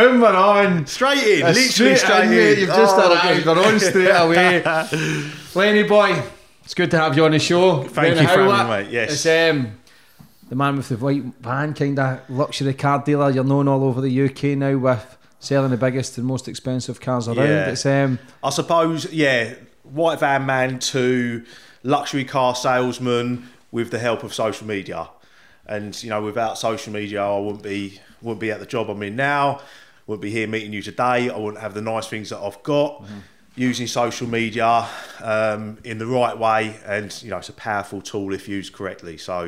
Boom, we're on. Straight in, literally straight in. Mate, you've just we're on straight away. Lenny boy, it's good to have you on the show. Thank you for having me, mate. Yes. It's the man with the white van, kind of luxury car dealer. You're known all over the UK now with selling the biggest and most expensive cars around. Yeah. It's I suppose, white van man to luxury car salesman with the help of social media. And without social media, I wouldn't be at the job I'm in now. Wouldn't be here meeting you today. I wouldn't have the nice things that I've got. Using social media in the right way, and it's a powerful tool if used correctly. So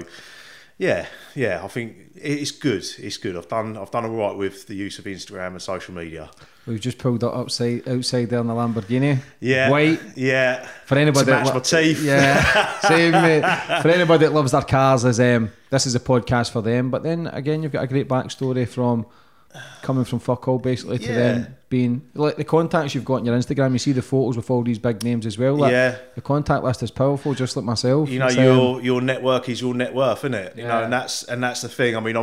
I think it's good. It's good. I've done all right with the use of Instagram and social media. We've just pulled up outside there in the Lamborghini. Yeah, white. Yeah, for anybody to match my teeth. Yeah, same mate. For anybody that loves their cars, this is a podcast for them. But then again, you've got a great backstory from coming from fuck all basically to them being like the contacts you've got on your Instagram. You see the photos with all these big names as well. The contact list is powerful, just like myself. Your network is your net worth, isn't it? And that's the thing. I mean,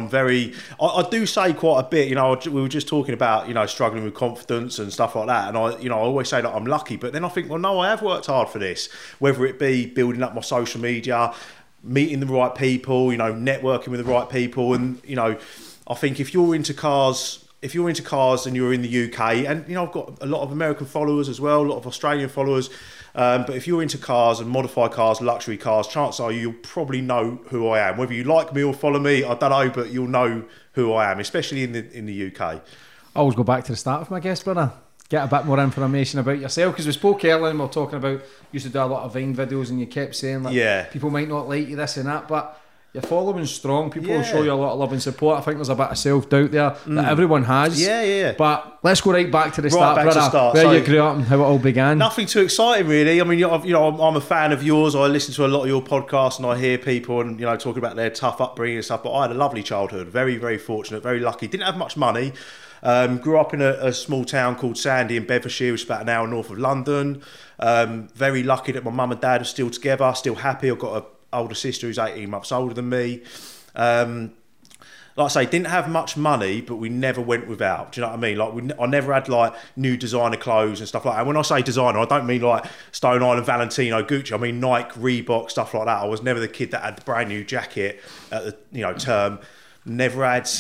I do say quite a bit. We were just talking about struggling with confidence and stuff like that, and I always say that I'm lucky, but then I think, well, no, I have worked hard for this. Whether it be building up my social media, meeting the right people, networking with the right people, and I think if you're into cars and you're in the UK, and I've got a lot of American followers as well, a lot of Australian followers, but if you're into cars and modified cars, luxury cars, chances are you'll probably know who I am. Whether you like me or follow me, I don't know, but you'll know who I am, especially in the UK. I always go back to the start of my guest, brother. Get a bit more information about yourself, because we spoke earlier and we were talking about you used to do a lot of Vine videos, and you kept saying people might not like you, this and that, but your following's strong. People will show you a lot of love and support. I think there's a bit of self-doubt there that everyone has. Yeah. But let's go right back to the start, brother. Where you grew up and how it all began. Nothing too exciting, really. I mean, I'm a fan of yours. I listen to a lot of your podcasts, and I hear people and talking about their tough upbringing and stuff. But I had a lovely childhood. Very, very fortunate. Very lucky. Didn't have much money. Grew up in a small town called Sandy in Bedfordshire, which is about an hour north of London. Very lucky that my mum and dad are still together, still happy. I've got an older sister who's 18 months older than me. Like I say, didn't have much money, but we never went without. Do you know what I mean? I never had new designer clothes and stuff like that. And when I say designer, I don't mean Stone Island, Valentino, Gucci. I mean Nike, Reebok, stuff like that. I was never the kid that had the brand new jacket at the term. Never had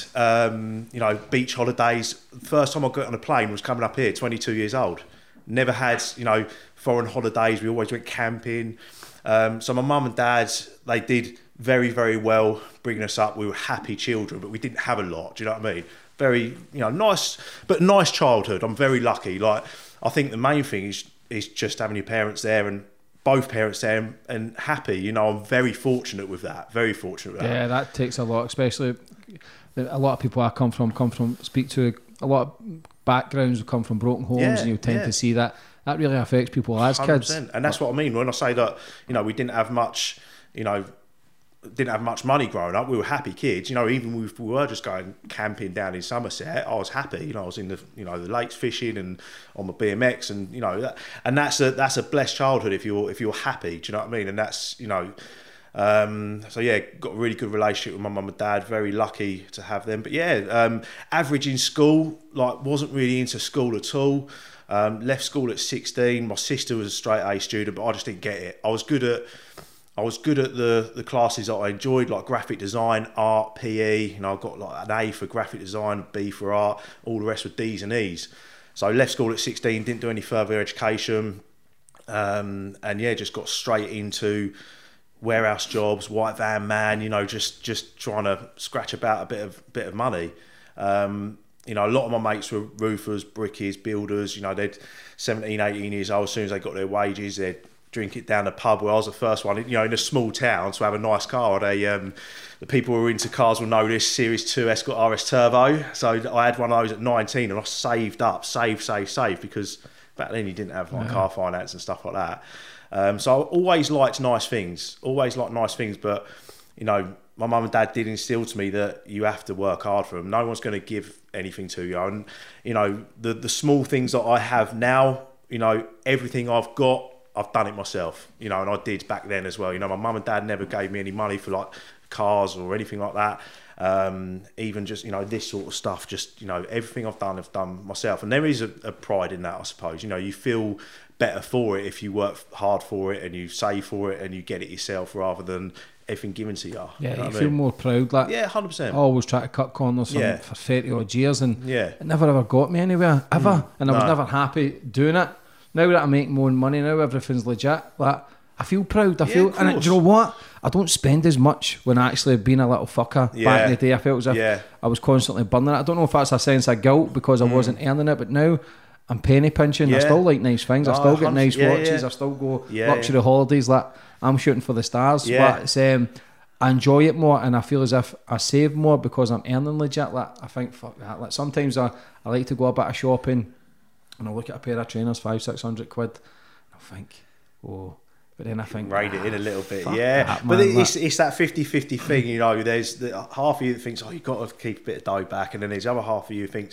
beach holidays. The first time I got on a plane was coming up here, 22 years old. Never had foreign holidays. We always went camping. So my mum and dad, they did very, very well bringing us up. We were happy children, but we didn't have a lot. Do you know what I mean? Very nice childhood. I'm very lucky. I think the main thing is just having your parents there, and both parents there, and happy. I'm very fortunate with that. Very fortunate with that. Yeah, that takes a lot, especially a lot of people I speak to a lot of backgrounds who come from broken homes, and you tend to see that really affects people as 100%. Kids. And that's what I mean when I say that we didn't have much money growing up. We were happy kids. Even if we were just going camping down in Somerset, I was happy. I was in the the lakes fishing and on my BMX, and and that's a blessed childhood if you're happy. Do you know what I mean? And that's got a really good relationship with my mum and dad. Very lucky to have them. But average in school, wasn't really into school at all. Left school at 16. My sister was a straight A student, but I just didn't get it. I was good at the classes that I enjoyed, like graphic design, art, PE. I got an A for graphic design, B for art. All the rest were D's and E's. So I left school at 16, didn't do any further education, and just got straight into warehouse jobs, white van man. Just trying to scratch about a bit of money. A lot of my mates were roofers, brickies, builders. They'd 17, 18 years old. As soon as they got their wages, they'd drink it down the pub where I was the first one, in a small town, to have a nice car. The people who were into cars will know this Series 2 Escort RS Turbo. So I had one of those at 19, and I saved up, save, because back then you didn't have car finance and stuff like that. So I always liked nice things, but, my mum and dad did instill to me that you have to work hard for them. No one's going to give anything to you. And, the small things that I have now, everything I've got, I've done it myself, and I did back then as well. My mum and dad never gave me any money for cars or anything like that. even just, you know, this sort of stuff, just, you know, everything I've done myself. And there is a pride in that, I suppose. You know, you feel better for it if you work hard for it and you save for it and you get it yourself rather than everything given to you. Yeah, you know you what I feel mean? more proud. Like, Yeah, 100%. I always try to cut corners Yeah. for 30 odd years, and Yeah. it never ever got me anywhere, ever. And I was No. never happy doing it. Now that I make my own money, now everything's legit. Like, I feel proud. I Yeah, feel, of and do you know what? I don't spend as much when I actually been a little fucker. Yeah. Back in the day, I felt as if Yeah. I was constantly burning it. I don't know if that's a sense of guilt because I wasn't earning it, but now I'm penny pinching. I Yeah. still like nice things. I Oh, still get nice 100%. watches. Yeah. I still go Yeah, luxury holidays. Like, I'm shooting for the stars. Yeah. But it's, I enjoy it more, and I feel as if I save more because I'm earning legit. Like, I think, fuck that. Like, sometimes I like to go a bit of shopping and I look at a pair of trainers, 500-600 quid, and I think, oh, but then I think, Rein it in a little bit, fuck yeah. that, But man, it's that 50-50 thing, you know. There's half of you that thinks, oh, you've got to keep a bit of dough back, and then there's the other half of you who thinks,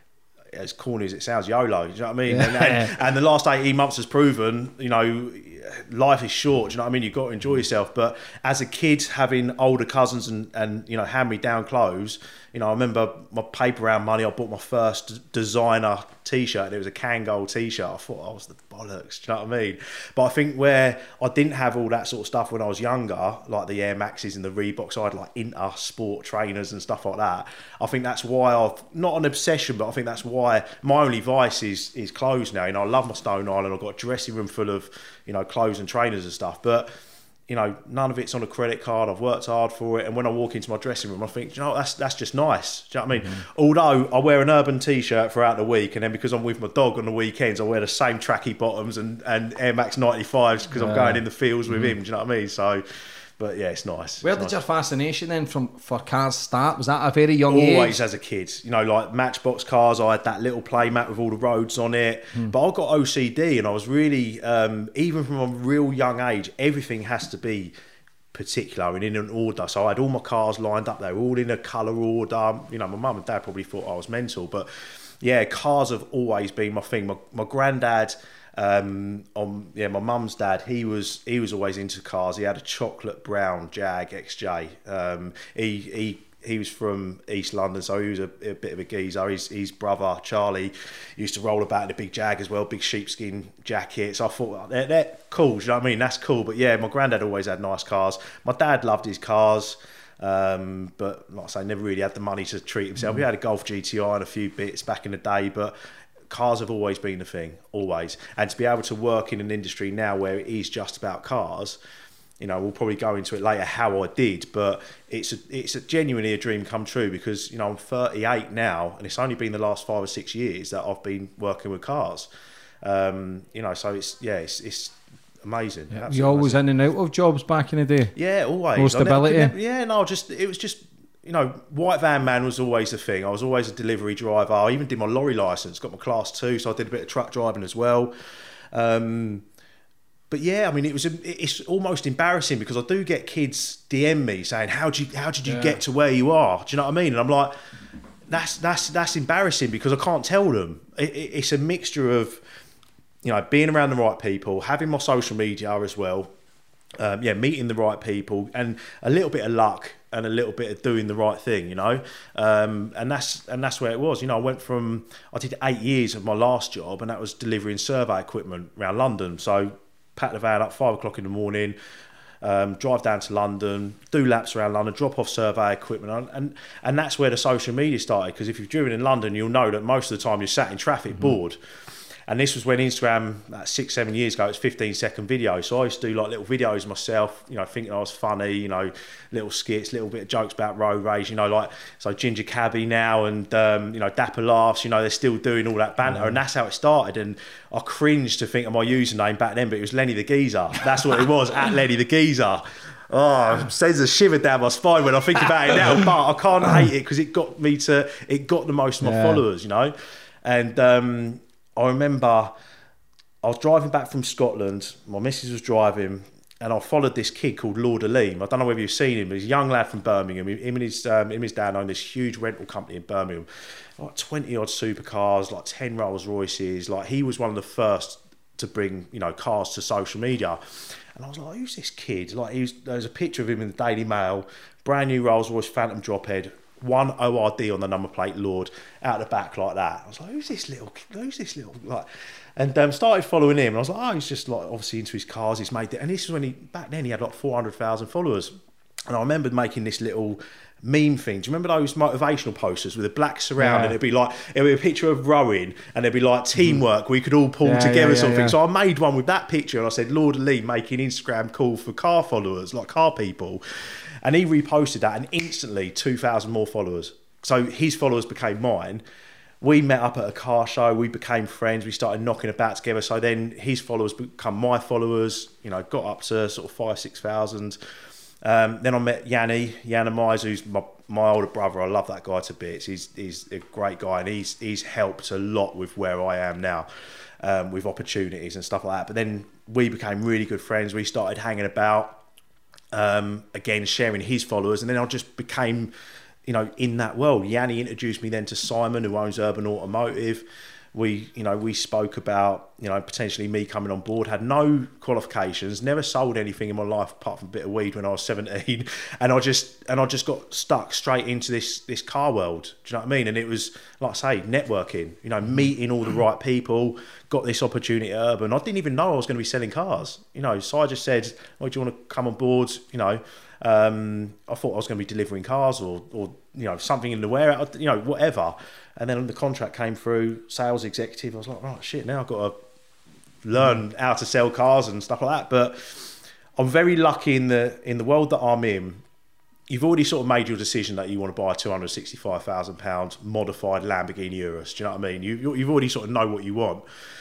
as corny as it sounds, YOLO. Do you know what I mean? Yeah. And the last 18 months has proven, you know, life is short. Do you know what I mean? You've got to enjoy yourself. But as a kid, having older cousins and you know, hand me down clothes, you know, I remember my paper round money, I bought my first designer t-shirt. It was a Kangol t-shirt. I thought I was the bollocks. Do you know what I mean? But I think where I didn't have all that sort of stuff when I was younger, like the Air Maxes and the Reeboks, I had like Inter Sport trainers and stuff like that. I think that's why I've, not an obsession, but I think that's why my only vice is clothes now. You know, I love my Stone Island. I've got a dressing room full of, you know, clothes and trainers and stuff. But you know, none of it's on a credit card. I've worked hard for it, and when I walk into my dressing room, I think, you know, that's just nice. Do you know what I mean? Although I wear an Urban t-shirt throughout the week, and then because I'm with my dog on the weekends, I wear the same tracky bottoms and Air Max 95s because I'm going in the fields with him. Do you know what I mean? So, but yeah, it's nice. where It's did nice. your fascination then for cars start? Was that a very young Always age? as a kid, you know, like Matchbox cars. I had that little playmat with all the roads on it. But I got OCD, and I was really, even from a real young age, everything has to be particular and in an order. So I had all my cars lined up. They were all in a colour order. You know, my mum and dad probably thought I was mental, but yeah, cars have always been my thing. My granddad, my mum's dad, he was always into cars. He had a chocolate brown Jag XJ. He was from East London, so he was a bit of a geezer. His brother Charlie used to roll about in a big Jag as well, big sheepskin jacket. So I thought, they're cool. Do you know what I mean? That's cool. But yeah, my granddad always had nice cars. My dad loved his cars, but like I say, never really had the money to treat himself. He had a Golf GTI and a few bits back in the day, but cars have always been the thing, always. And to be able to work in an industry now where it is just about cars, you know, we'll probably go into it later how I did, but it's genuinely a dream come true because, you know, I'm 38 now, and it's only been the last 5 or 6 years that I've been working with cars. You know, so it's amazing. Yeah. Absolutely You always amazing. in and out of jobs back in the day? Yeah, always. No stability? It was just, you know, white van man was always the thing. I was always a delivery driver. I even did my lorry license, got my class 2, so I did a bit of truck driving as well. But yeah, I mean, it's almost embarrassing because I do get kids DM me saying, how did you get to where you are? Do you know what I mean? And I'm like, that's embarrassing because I can't tell them. It's a mixture of, you know, being around the right people, having my social media as well, meeting the right people, and a little bit of luck and a little bit of doing the right thing, you know. And that's where it was. You know, I did 8 years of my last job, and that was delivering survey equipment around London. So pack the van up 5 o'clock in the morning, drive down to London, do laps around London, drop off survey equipment, and that's where the social media started. Because if you've driven in London, you'll know that most of the time you're sat in traffic bored. And this was when Instagram, 6-7 years ago, it was 15-second videos. So I used to do like little videos myself, you know, thinking I was funny, you know, little skits, little bit of jokes about road rage, you know, like, so Ginger Cabby now and, you know, Dapper Laughs, you know, they're still doing all that banter. And that's how it started. And I cringed to think of my username back then, but it was Lenny the Geezer. That's what it was, at Lenny the Geezer. Oh, it sends a shiver down my spine when I think about it now, but I can't hate it because it got the most of my followers, you know. And, I remember I was driving back from Scotland, my missus was driving, and I followed this kid called Lord Aleem. I don't know whether you've seen him, but he's a young lad from Birmingham. Him and his dad own this huge rental company in Birmingham, like 20 odd supercars, like 10 Rolls Royces. Like, he was one of the first to bring, you know, cars to social media. And I was like, who's this kid? Like, there's a picture of him in the Daily Mail, brand new Rolls Royce Phantom drophead, 1 ORD on the number plate, Lord, out the back like that. I was like, who's this little like, and started following him. And I was like, oh, he's just like obviously into his cars. He's made it, and this was when back then he had like 400,000 followers. And I remembered making this little meme thing. Do you remember those motivational posters with a black surround, and it'd be a picture of rowing, and there'd be like teamwork we could all pull together sort of thing. So I made one with that picture, and I said, Lord Lee making Instagram cool for car followers, like car people. And he reposted that, and instantly 2,000 more followers. So his followers became mine. We met up at a car show. We became friends. We started knocking about together. So then his followers become my followers. You know, got up to sort of 5,000-6,000. Then I met Yanni Mize, who's my older brother. I love that guy to bits. He's a great guy, and he's helped a lot with where I am now, with opportunities and stuff like that. But then we became really good friends. We started hanging about. Again, sharing his followers, and then I just became, you know, in that world. Yanni introduced me then to Simon, who owns Urban Automotive. We spoke about, you know, potentially me coming on board. Had no qualifications, never sold anything in my life apart from a bit of weed when I was 17, and I just got stuck straight into this car world. Do you know what I mean? And it was, like I say, networking. You know, meeting all the right people. Got this opportunity at Urban. I didn't even know I was going to be selling cars. You know, so I just said, "Oh, do you want to come on board?" You know, I thought I was going to be delivering cars or you know, something in the warehouse, you know, whatever. And then the contract came through, sales executive. I was like, oh shit, now I've got to learn how to sell cars and stuff like that. But I'm very lucky in the world that I'm in. You've already sort of made your decision that you want to buy a £265,000 modified Lamborghini Urus. Do you know what I mean? You've already sort of know what you want.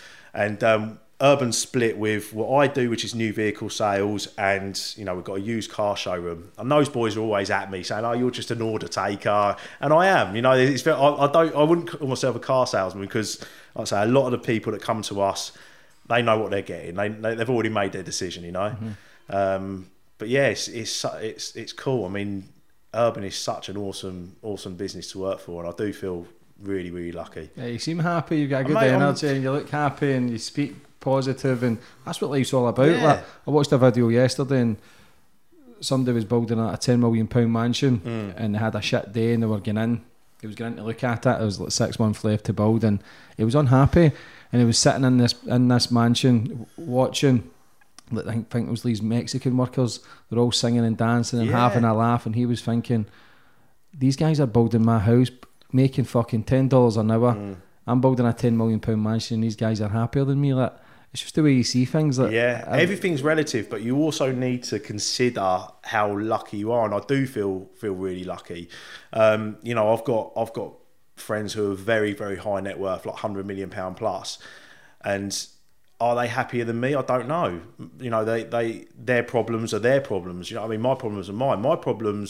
And Urban split with what I do, which is new vehicle sales, and you know, we've got a used car showroom. And those boys are always at me saying, "Oh, you're just an order taker," and I am. You know, I wouldn't call myself a car salesman because, like I say, a lot of the people that come to us, they know what they're getting. They've already made their decision. You know, but yeah, it's cool. I mean, Urban is such an awesome business to work for, and I do feel really, really lucky. Yeah, you seem happy. You've got a good energy, and you look happy, and you speak positive, and that's what life's all about. Like, I watched a video yesterday, and somebody was building a £10 million mansion, and they had a shit day, and they were going in. He was going in to look at it. It was like 6 months left to build, and he was unhappy. And he was sitting in this mansion watching. I think it was these Mexican workers. They're all singing and dancing and having a laugh, and he was thinking, these guys are building my house, making fucking $10 an hour. I'm building a £10 million mansion, and these guys are happier than me. Like, it's just the way you see things. Like, everything's relative, but you also need to consider how lucky you are, and I do feel really lucky. You know, I've got friends who are very, very high net worth, like £100 million plus, and are they happier than me? I don't know. You know, their problems are their problems. You know what I mean? My problems are mine. My problems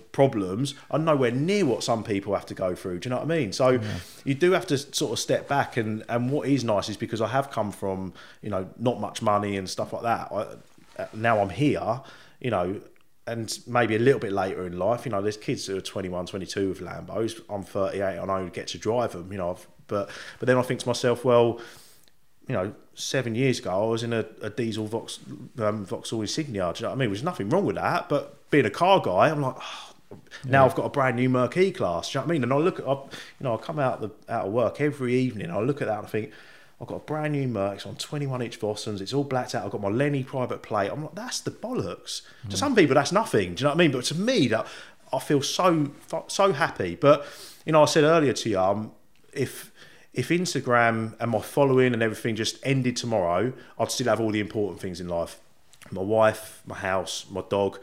are nowhere near what some people have to go through. Do you know what I mean? So you do have to sort of step back. And what is nice is because I have come from, you know, not much money and stuff like that. Now I'm here, you know, and maybe a little bit later in life, you know, there's kids who are 21, 22 with Lambos. I'm 38. I don't get to drive them, you know. But then I think to myself, well, you know, 7 years ago, I was in a diesel Vauxhall Insignia. Do you know what I mean? There's nothing wrong with that. But being a car guy, I'm like, now I've got a brand new Merc E-Class. Do you know what I mean? And I look at, you know, I come out of work every evening. I look at that and I think, I've got a brand new Merc. It's on 21-inch Vossens. It's all blacked out. I've got my Lenny private plate. I'm like, that's the bollocks. To some people, that's nothing. Do you know what I mean? But to me, that I feel so happy. But, you know, I said earlier to you, if Instagram and my following and everything just ended tomorrow, I'd still have all the important things in life. My wife, my house, my dog.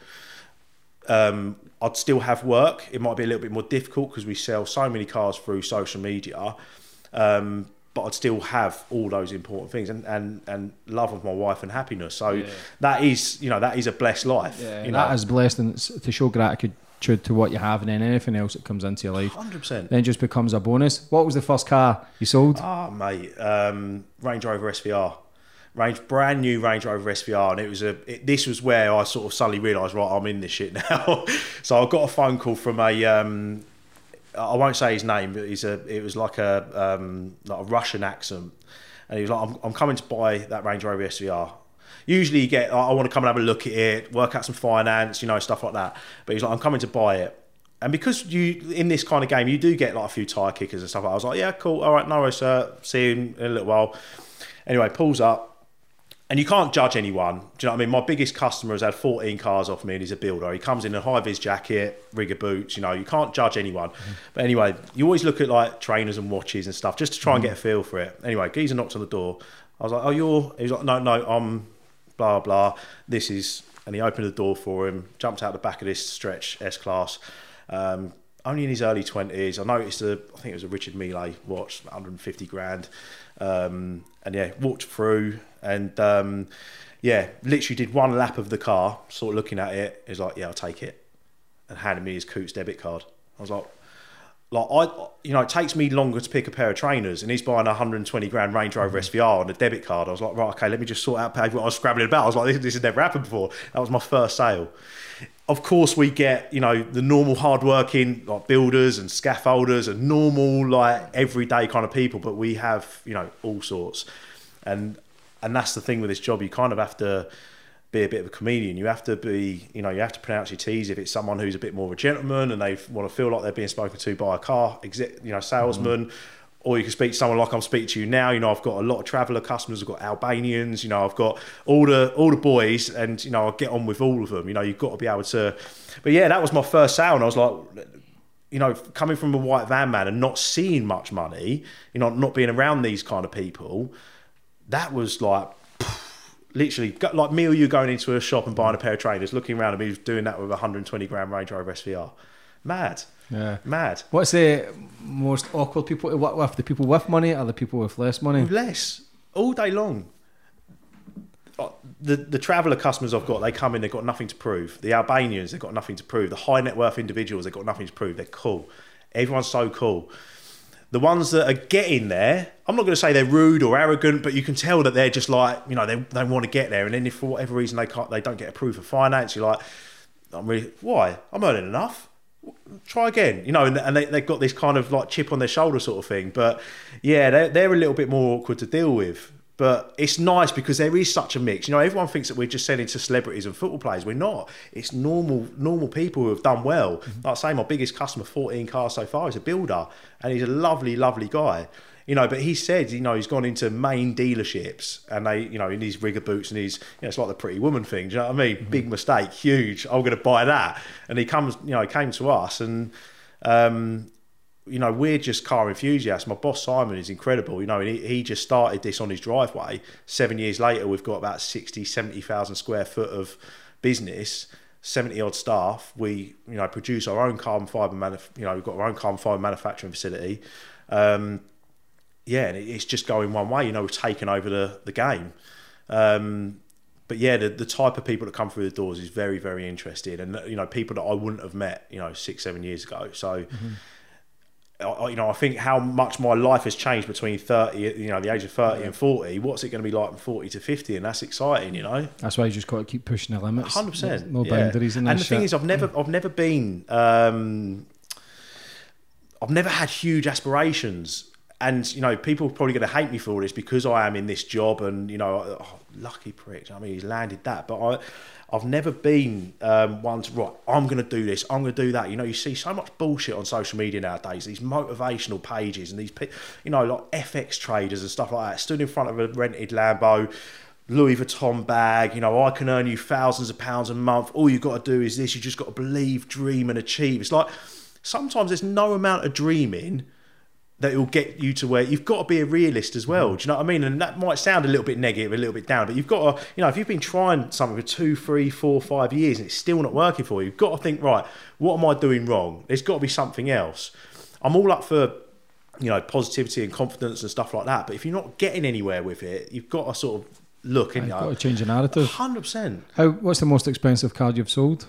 I'd still have work. It might be a little bit more difficult because we sell so many cars through social media. But I'd still have all those important things and love of my wife and happiness. So that is, you know, that is a blessed life. Yeah, you know? That is blessed, and it's to show gratitude to what you have, and then anything else that comes into your life 100% then just becomes a bonus. What was the first car you sold? Mate, Range Rover SVR, brand new Range Rover SVR, and this was where I sort of suddenly realised, right, I'm in this shit now. So I got a phone call from a I won't say his name, but it was like a Russian accent, and he was like, I'm coming to buy that Range Rover SVR. Usually you get, I want to come and have a look at it, work out some finance, you know, stuff like that. But he's like, I'm coming to buy it. And because you, in this kind of game, you do get like a few tyre kickers and stuff like that. I was like, yeah, cool, all right, no worries, sir. See you in a little while. Anyway, pulls up. And you can't judge anyone. Do you know what I mean? My biggest customer has had 14 cars off me and he's a builder. He comes in a high-vis jacket, rigger boots, you know, you can't judge anyone. But anyway, you always look at like trainers and watches and stuff just to try and get a feel for it. Anyway, geezer knocked on the door. I was like, oh, he was like, no, I'm blah, blah. This is, and he opened the door for him, jumped out the back of this Stretch S-Class. Only in his early 20s. I noticed, I think it was a Richard Mille watch, 150 grand. And yeah, walked through and yeah, literally did one lap of the car, sort of looking at it. He was like, yeah, I'll take it. And handed me his Coots debit card. I was like, you know, it takes me longer to pick a pair of trainers and he's buying a 120 grand Range Rover SVR on a debit card. I was like, right, okay, let me just sort out paperwork. I was scrabbling about. I was like, this has never happened before. That was my first sale. Of course, we get, you know, the normal hardworking like builders and scaffolders and normal like everyday kind of people, but we have, you know, all sorts. And that's the thing with this job. You kind of have to be a bit of a comedian. You have to be, you know, you have to pronounce your T's if it's someone who's a bit more of a gentleman and they want to feel like they're being spoken to by a car, you know, salesman. Or you can speak to someone like I'm speaking to you now. You know, I've got a lot of traveller customers. I've got Albanians. You know, I've got all the boys, and you know, I get on with all of them. You know, you've got to be able to. But yeah, that was my first sale, and I was like, you know, coming from a white van man and not seeing much money, you know, not being around these kind of people, that was like literally like me or you going into a shop and buying a pair of trainers, looking around and me doing that with a 120 grand Range Rover SVR. Mad. Yeah. Mad. What's the most awkward people to work with? The people with money or the people with less money? With less. All day long. The traveller customers I've got, they come in, they've got nothing to prove. The Albanians, they've got nothing to prove. The high net worth individuals, they've got nothing to prove. They're cool. Everyone's so cool. The ones that are getting there, I'm not going to say they're rude or arrogant, but you can tell that they're just like, you know, they want to get there. And then if for whatever reason they don't get approved for finance, you're like, why? I'm earning enough. Try again, you know, and they've got this kind of like chip on their shoulder sort of thing. But yeah, they're a little bit more awkward to deal with. But it's nice because there is such a mix. You know, everyone thinks that we're just selling to celebrities and football players. We're not. It's normal people who have done well. Like I say, my biggest customer, 14 cars so far, is a builder, and he's a lovely, lovely guy. You know, but he said, you know, he's gone into main dealerships and they, you know, in these rigger boots and he's, you know, it's like the Pretty Woman thing. Do you know what I mean? Big mistake, huge. I'm going to buy that. And he comes, you know, he came to us and, you know, we're just car enthusiasts. My boss, Simon, is incredible. You know, and he just started this on his driveway. 7 years later, we've got about 70,000 square foot of business, 70 odd staff. We, you know, produce our own carbon fibre, you know, we've got our own carbon fibre manufacturing facility. Yeah, and it's just going one way. You know, we've taken over the game. But yeah, the type of people that come through the doors is very, very interesting. And, you know, people that I wouldn't have met, you know, 6-7 years ago. So, you know, I think how much my life has changed between 30, you know, the age of 30 and 40. What's it going to be like from 40 to 50? And that's exciting, you know. That's why you just got to keep pushing the limits. 100%. No boundaries in that. And the thing is, I've never been, I've never had huge aspirations. And, you know, people are probably going to hate me for this because I am in this job and, you know, lucky prick. I mean, he's landed that. But I've never been one to, right, I'm going to do this, I'm going to do that. You know, you see so much bullshit on social media nowadays, these motivational pages and these, you know, like FX traders and stuff like that, stood in front of a rented Lambo, Louis Vuitton bag, you know, I can earn you thousands of pounds a month. All you've got to do is this. You just got to believe, dream and achieve. It's like sometimes there's no amount of dreaming that will get you to where you've got to be a realist as well. Do you know what I mean? And that might sound a little bit negative, a little bit down, but you've got to, you know, if you've been trying something for 2, 3, 4, 5 years and it's still not working for you, you've got to think, right, what am I doing wrong? There's got to be something else. I'm all up for, you know, positivity and confidence and stuff like that, but if you're not getting anywhere with it, you've got to sort of look. You've got to change your narrative. 100%. What's the most expensive car you've sold?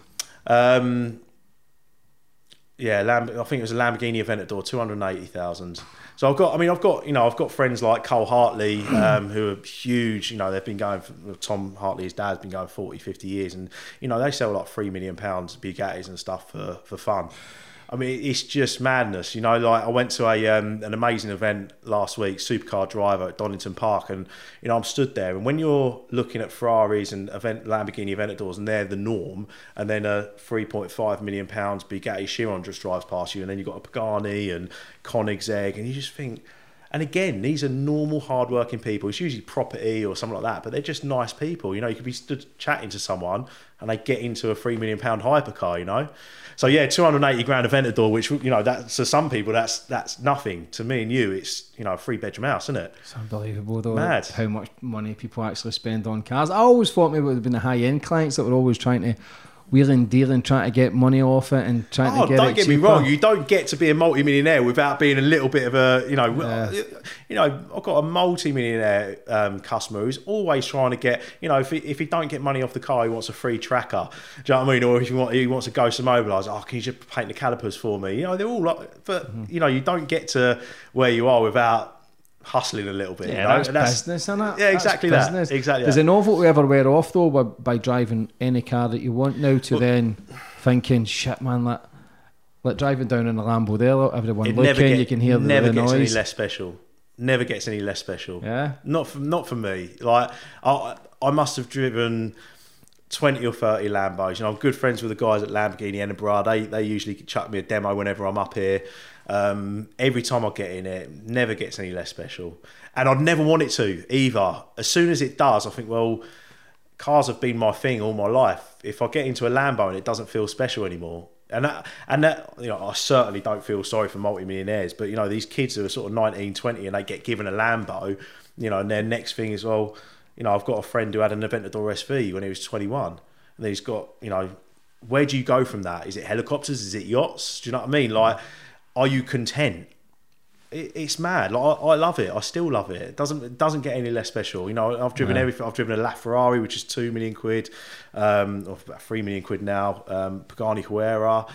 Yeah, I think it was a Lamborghini Aventador, 280,000. So I've got friends like Cole Hartley, who are huge. You know, they've been going, Tom Hartley, his dad's been going 40, 50 years. And, you know, they sell like £3 million Bugattis and stuff for fun. I mean, it's just madness, you know. Like I went to an amazing event last week, Supercar Driver at Donington Park, and you know I'm stood there, and when you're looking at Ferraris and Lamborghini Aventadors, and they're the norm, and then a £3.5 million Bugatti Chiron just drives past you, and then you've got a Pagani and Koenigsegg, and you just think. And again, these are normal, hard-working people. It's usually property or something like that, but they're just nice people. You know, you could be stood chatting to someone and they get into a £3 million hypercar, you know? So, yeah, 280 grand Aventador, which, you know, that to some people, that's nothing. To me and you, it's, you know, a three-bedroom house, isn't it? It's unbelievable, though, Mad. How much money people actually spend on cars. I always thought maybe it would have been the high-end clients that were always trying to wheeling, dealing, trying to get money off it and trying to get it don't get me cheaper. wrong. You don't get to be a multi-millionaire without being a little bit of a, you know, I've got a multi-millionaire customer who's always trying to get, you know, if he don't get money off the car, he wants a free tracker. Do you know what I mean? Or if he wants to go to Mobilise, can you just paint the calipers for me? You know, they're all like, but you know, you don't get to where you are without hustling a little bit. Yeah, you know? that's business, isn't it? Yeah, exactly that's that. business. Exactly. Does it know what we ever wear off though by driving any car that you want now to then thinking, shit, man, like driving down in a Lambo there, everyone looking, you can hear the noise. Never gets any less special. Never gets any less special. Yeah. Not for me. Like I must have driven 20 or 30 Lambos. You know, I'm good friends with the guys at Lamborghini Edinburgh. They usually chuck me a demo whenever I'm up here. Every time I get in it never gets any less special, and I'd never want it to either. As soon as it does, I think, well, cars have been my thing all my life. If I get into a Lambo and it doesn't feel special anymore, and that you know, I certainly don't feel sorry for multi-millionaires, but you know, these kids who are sort of 19, 20 and they get given a Lambo, you know, and their next thing is, well, you know, I've got a friend who had an Aventador SV when he was 21, and he's got, you know, where do you go from that? Is it helicopters? Is it yachts? Do you know what I mean? Like, are you content? It's mad. Like, I love it. I still love it. It doesn't get any less special. You know, I've driven everything. I've driven a LaFerrari, which is £2 million, or about £3 million now. Pagani Huayra.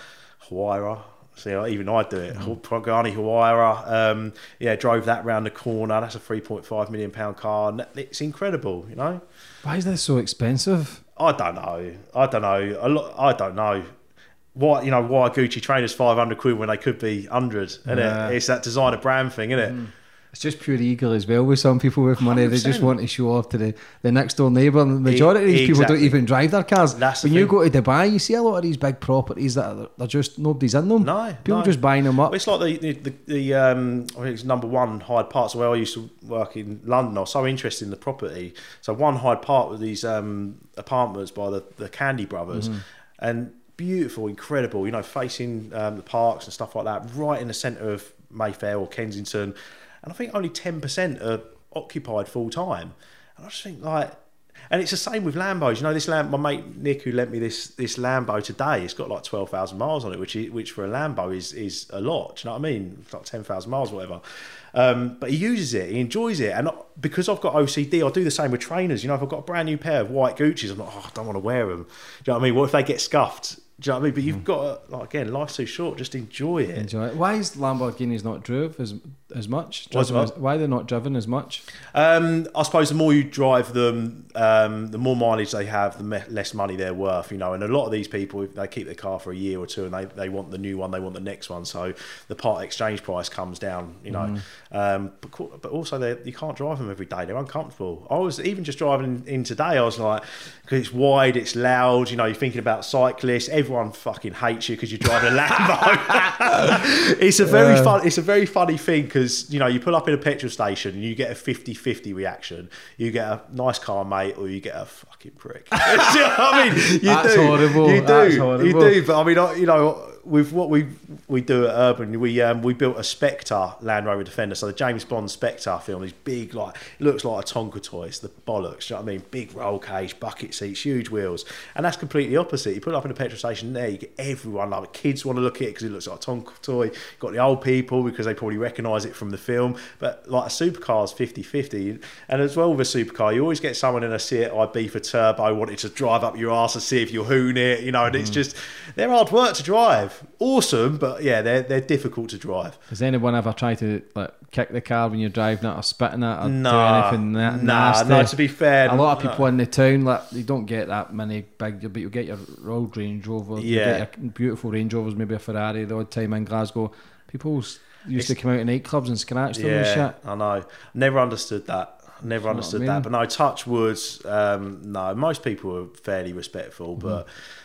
So even I'd do it. Pagani Huayra. Yeah, drove that round the corner. That's a £3.5 million car. And it's incredible. You know. Why is this so expensive? I don't know. I don't know. Why Gucci trainers £500 when they could be 100, isn't it? It's that designer brand thing, isn't it? It's just pure ego as well with some people with money. 100%. They just want to show off to the next door neighbour. And the majority of these people don't even drive their cars. When you go to Dubai, you see a lot of these big properties that they're just, nobody's in them. People just buying them up. It's like the I think it's number one Hyde Park. So where I used to work in London, I was so interested in the property. So one Hyde Park with these apartments by the Candy brothers, and beautiful, incredible, you know, facing the parks and stuff like that, right in the centre of Mayfair or Kensington, and I think only 10% are occupied full time. And I just think, like, and it's the same with Lambos. You know, this my mate Nick, who lent me this Lambo today, it's got like 12,000 miles on it, which for a Lambo is a lot. Do you know what I mean? It's like 10,000 miles, or whatever. But he uses it, he enjoys it, and because I've got OCD, I do the same with trainers. You know, if I've got a brand new pair of white Gucci's, I'm like, I don't want to wear them. Do you know what I mean? What if they get scuffed? Do you know what I mean? But you've got to, like, again, life's too short. Just enjoy it. Why is Lamborghinis not drove as much? Why they're not driven as much? I suppose the more you drive them, the more mileage they have, the less money they're worth. You know, and a lot of these people, they keep their car for a year or two, and they want the new one, they want the next one. So the part exchange price comes down. You know, but also you can't drive them every day. They're uncomfortable. I was even just driving in today. I was like, because it's wide, it's loud. You know, you're thinking about cyclists. Everyone fucking hates you because you're driving a Lambo. It's a very funny thing, because you know, you pull up in a petrol station and you get a 50-50 reaction. You get a nice car, mate, or you get a fucking prick. You know what I mean? That's horrible. You do. That's horrible. You do. But I mean, you know, with what we do at Urban, we built a Spectre Land Rover Defender. So the James Bond Spectre film is big, like, it looks like a Tonka toy. It's the bollocks. You know what I mean? Big roll cage, bucket seats, huge wheels, and that's completely opposite. You put it up in a petrol station there, you get everyone, like, the kids want to look at it because it looks like a Tonka toy. You've got the old people because they probably recognise it from the film. But like a supercar is 50-50, and as well with a supercar, you always get someone in a Seat Ibiza Turbo wanting to drive up your arse and see if you'll hoon it. You know, and it's just, they're hard work to drive. drive. Awesome, but yeah, they're difficult to drive. Has anyone ever tried to like kick the car when you're driving it or spitting it or do Nah, anything nasty? no. To be fair, a lot of people in the town, like, they don't get that many big, but you'll get your old Range Rover, you get your beautiful Range Rovers, maybe a Ferrari the odd time in Glasgow. People used to come out in nightclubs and scratch them and shit. I know. Never understood that. Never understood that. But no, touch woods. No, most people are fairly respectful, but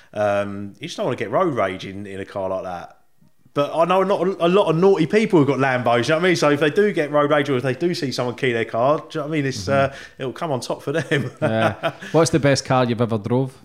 you just don't want to get road rage in a car like that. But I know a lot of naughty people who've got Lambos, you know what I mean? So if they do get road rage or if they do see someone key their car, do you know what I mean? It's it'll come on top for them. What's the best car you've ever drove?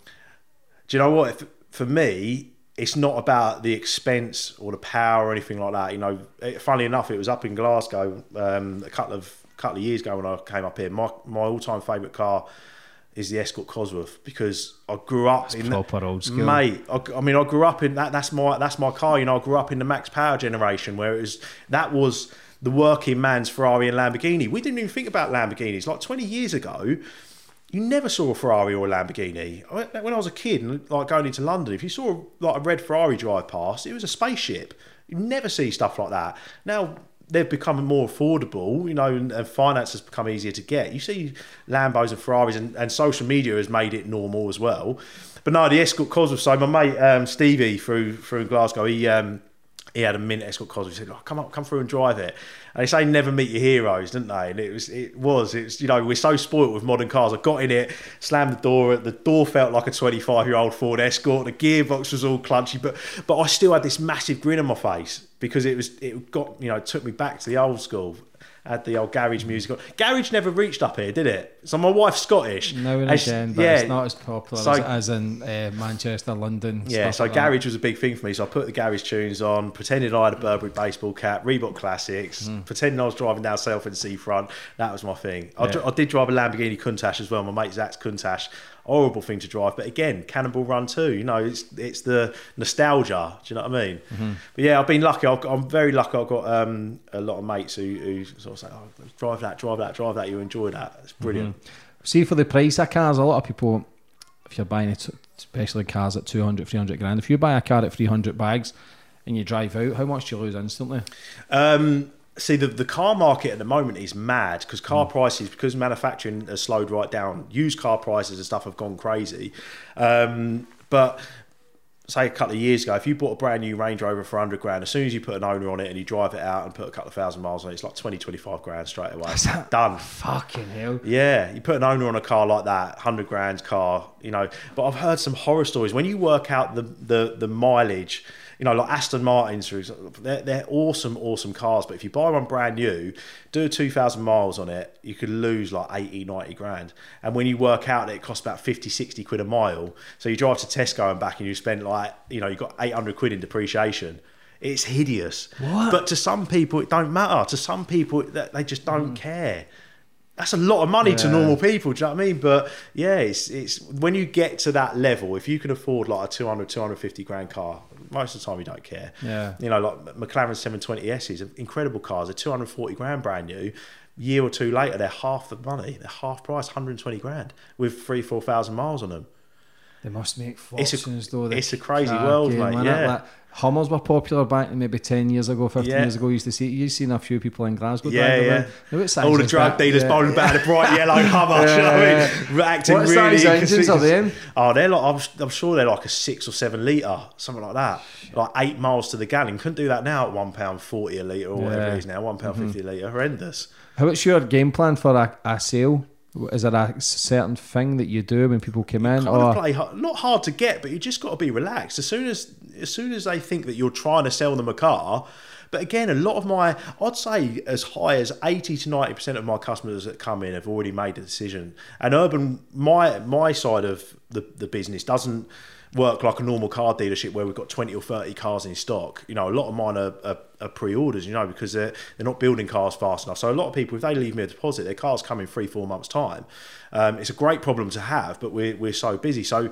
Do you know what? For me, it's not about the expense or the power or anything like that. You know, funnily enough, it was up in Glasgow a couple of years ago when I came up here. My all-time favourite car is the Escort Cosworth, because I grew up in proper old school, mate. I mean, I grew up in that. That's my car. You know, I grew up in the Max Power generation, where that was the working man's Ferrari and Lamborghini. We didn't even think about Lamborghinis. Like 20 years ago, you never saw a Ferrari or a Lamborghini. When I was a kid and like going into London, if you saw like a red Ferrari drive past, it was a spaceship. You never see stuff like that. Now they've become more affordable, you know, and finance has become easier to get. You see Lambos and Ferraris, and social media has made it normal as well. But no, the Escort Cosworth. So my mate Stevie through Glasgow, he had a mint Escort Cosworth. He said, "Oh, come through and drive it." And they say never meet your heroes, didn't they? And it was you know, we're so spoilt with modern cars. I got in it, slammed the door. The door felt like a 25-year-old Ford Escort. The gearbox was all clunky, but I still had this massive grin on my face, because it took me back to the old school. Had the old garage music on. Garage never reached up here, did it? So my wife's Scottish. Now and again, but it's not as popular as in Manchester, London. Yeah, so like garage was a big thing for me. So I put the garage tunes on, pretended I had a Burberry baseball cap, Reebok Classics, pretending I was driving down Salford Seafront. That was my thing. I did drive a Lamborghini Countach as well, my mate Zach's Countach. Horrible thing to drive, but again, Cannonball Run too. You know, it's the nostalgia. Do you know what I mean? But yeah, I've been lucky. I'm very lucky. I've got a lot of mates who sort of say, "Oh, drive that. You enjoy that. It's brilliant." See, for the price of cars, a lot of people, if you're buying it, especially cars at 200, 300 grand, if you buy a car at 300 bags and you drive out, how much do you lose instantly? See, the car market at the moment is mad, because car prices, because manufacturing has slowed right down, used car prices and stuff have gone crazy. But say a couple of years ago, if you bought a brand new Range Rover for 100 grand, as soon as you put an owner on it and you drive it out and put a couple of thousand miles on it, it's like 20, 25 grand straight away. Done. Fucking hell. Yeah, you put an owner on a car like that, 100 grand car, you know. But I've heard some horror stories. When you work out the mileage, you know, like Aston Martins, they're awesome cars. But if you buy one brand new, do 2,000 miles on it, you could lose like 80, 90 grand. And when you work out that it costs about 50, 60 quid a mile, so you drive to Tesco and back and you spend like, you know, you've got 800 quid in depreciation. It's hideous. What? But to some people, it don't matter. To some people, they just don't care. That's a lot of money to normal people, do you know what I mean? But yeah, it's when you get to that level, if you can afford like a 200, 250 grand car, most of the time you don't care. Yeah. You know, like McLaren 720Ss, incredible cars, they're 240 grand brand new. Year or two later, they're half the money. They're half price, 120 grand with 4,000 miles on them. They must make fortunes though. It's a crazy world, mate. Yeah. Like, Hummers were popular back maybe 10 years ago, 15 years ago. You used to see, you've seen a few people in Glasgow driving around. All the drug dealers bowling about a bright yellow Hummer, you know what I mean? Acting what really size engines are they in? Oh, they're like, I'm sure they're like a 6 or 7 litre, something like that. Like 8 miles to the gallon. Couldn't do that now at £1.40 a litre or whatever it is now, £1.50 a litre. Horrendous. What's your game plan for a sale? Is there a certain thing that you do when people come in? Or play not hard to get, but you just got to be relaxed. As soon as they think that you're trying to sell them a car. But again, a lot of I'd say as high as 80 to 90% of my customers that come in have already made a decision. And Urban, my side of the business doesn't work like a normal car dealership where we've got 20 or 30 cars in stock. You know, a lot of mine are pre-orders, you know, because they're not building cars fast enough. So a lot of people, if they leave me a deposit, their cars come in 3-4 months time. It's a great problem to have, but we're so busy. So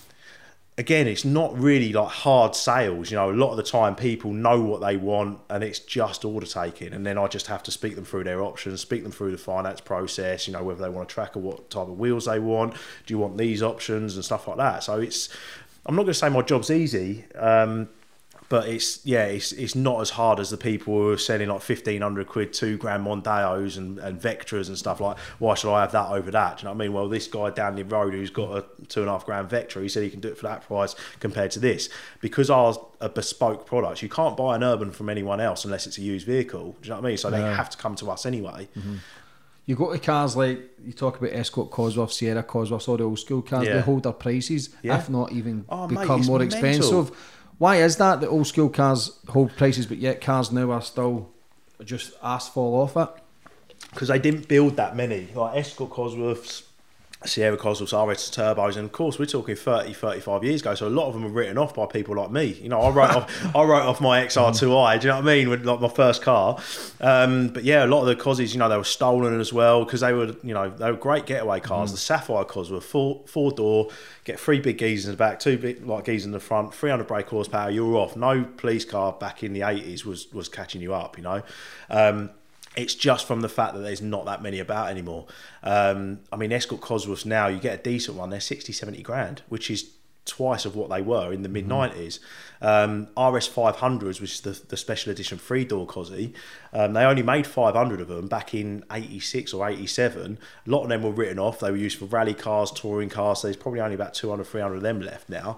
again, it's not really like hard sales. You know, a lot of the time people know what they want and it's just order taking. And then I just have to speak them through their options, speak them through the finance process, you know, whether they want a tracker, what type of wheels they want, do you want these options and stuff like that. So I'm not going to say my job's easy, but but it's not as hard as the people who are selling like 1,500 quid, £2,000 Mondeos and Vectras and stuff. Like, why should I have that over that? Do you know what I mean? Well, this guy down the road who's got a £2,500 Vectra, he said he can do it for that price compared to this. Because ours are bespoke products, you can't buy an Urban from anyone else unless it's a used vehicle. Do you know what I mean? So they have to come to us anyway. You go to cars like, you talk about Escort, Cosworth, Sierra, Cosworths, all the old school cars, they hold their prices, if not even become more expensive. Why is that old school cars hold prices, but yet cars now are still just ass fall off it? Because they didn't build that many. Like Escort Cosworths, Sierra Cosworths, RS Turbos, and of course we're talking 30, 35 years ago, so a lot of them are written off by people like me. You know, I wrote off my XR2i, do you know what I mean, with like my first car. But yeah, a lot of the Cosies, you know, they were stolen as well, because they were great getaway cars. The Sapphire Cos were four door, get 3 big geezers in the back, 2 big like geezers in the front, 300 brake horsepower, you were off. No police car back in the 80s was catching you up, you know. It's just from the fact that there's not that many about anymore. I mean, Escort Cosworths now, you get a decent one, they're 60, 70 grand, which is twice of what they were in the mid-90s. RS 500s, which is the special edition 3-door Cosi, they only made 500 of them back in 86 or 87. A lot of them were written off. They were used for rally cars, touring cars, so there's probably only about 200, 300 of them left now.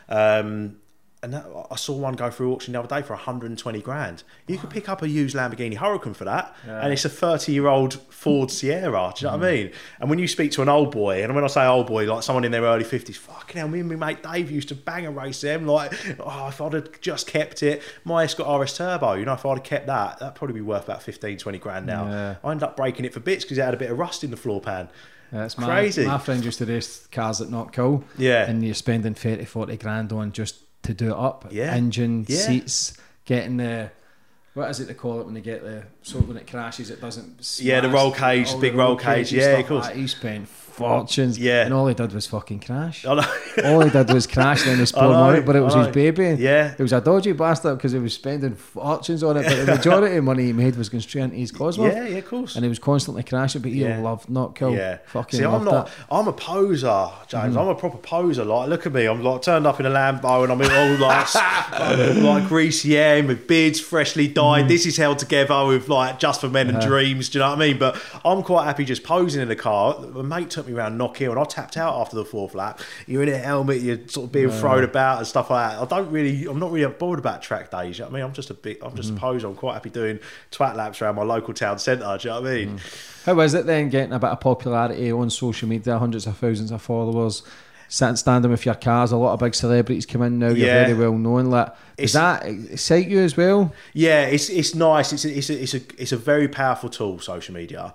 And I saw one go through auction the other day for 120 grand. You could pick up a used Lamborghini Huracan for that, and it's a 30-year-old Ford Sierra. Do you know what I mean? And when you speak to an old boy, and when I say old boy, like someone in their early 50s, fucking hell, me and my mate Dave used to bang and race them. Like, if I'd have just kept it, my Escort RS Turbo, you know, if I'd have kept that, that'd probably be worth about 15, 20 grand now. Yeah. I ended up breaking it for bits because it had a bit of rust in the floor pan. Yeah, it's crazy. My friend used to race cars at Knockhill. Yeah. And you're spending 30, 40 grand on just to do it up, engine, seats, getting the, what is it they call it when they get the, so when it crashes it doesn't smash, the roll cage, big roll cage, of course. He spent fortunes, and all he did was fucking crash. All he did was crash, and then he poured money, but it was his baby. It was a dodgy bastard because he was spending fortunes on it, but the majority of money he made was going straight into his Cosworth. Of course. And he was constantly crashing, but he loved Knockhill. Fucking loved it. I'm a poser, James. I'm a proper poser. Like, look at me. I'm like turned up in a Lambo, and I'm in all like greasy hair with beards freshly dyed. This is held together with like Just for Men and Dreams. Do you know what I mean? But I'm quite happy just posing in the car. My mate took me around Knockhill, and I tapped out after the 4th lap. You're in a helmet, you're sort of being thrown about and stuff like that. I'm not really bored about track days. You know what I mean? I'm just a poser. I'm quite happy doing twat laps around my local town centre. Do you know what I mean? How is it then getting a bit of popularity on social media, hundreds of thousands of followers, standing with your cars? A lot of big celebrities come in now. You're very well known. Like, does that excite you as well? Yeah, it's nice. It's a very powerful tool, social media.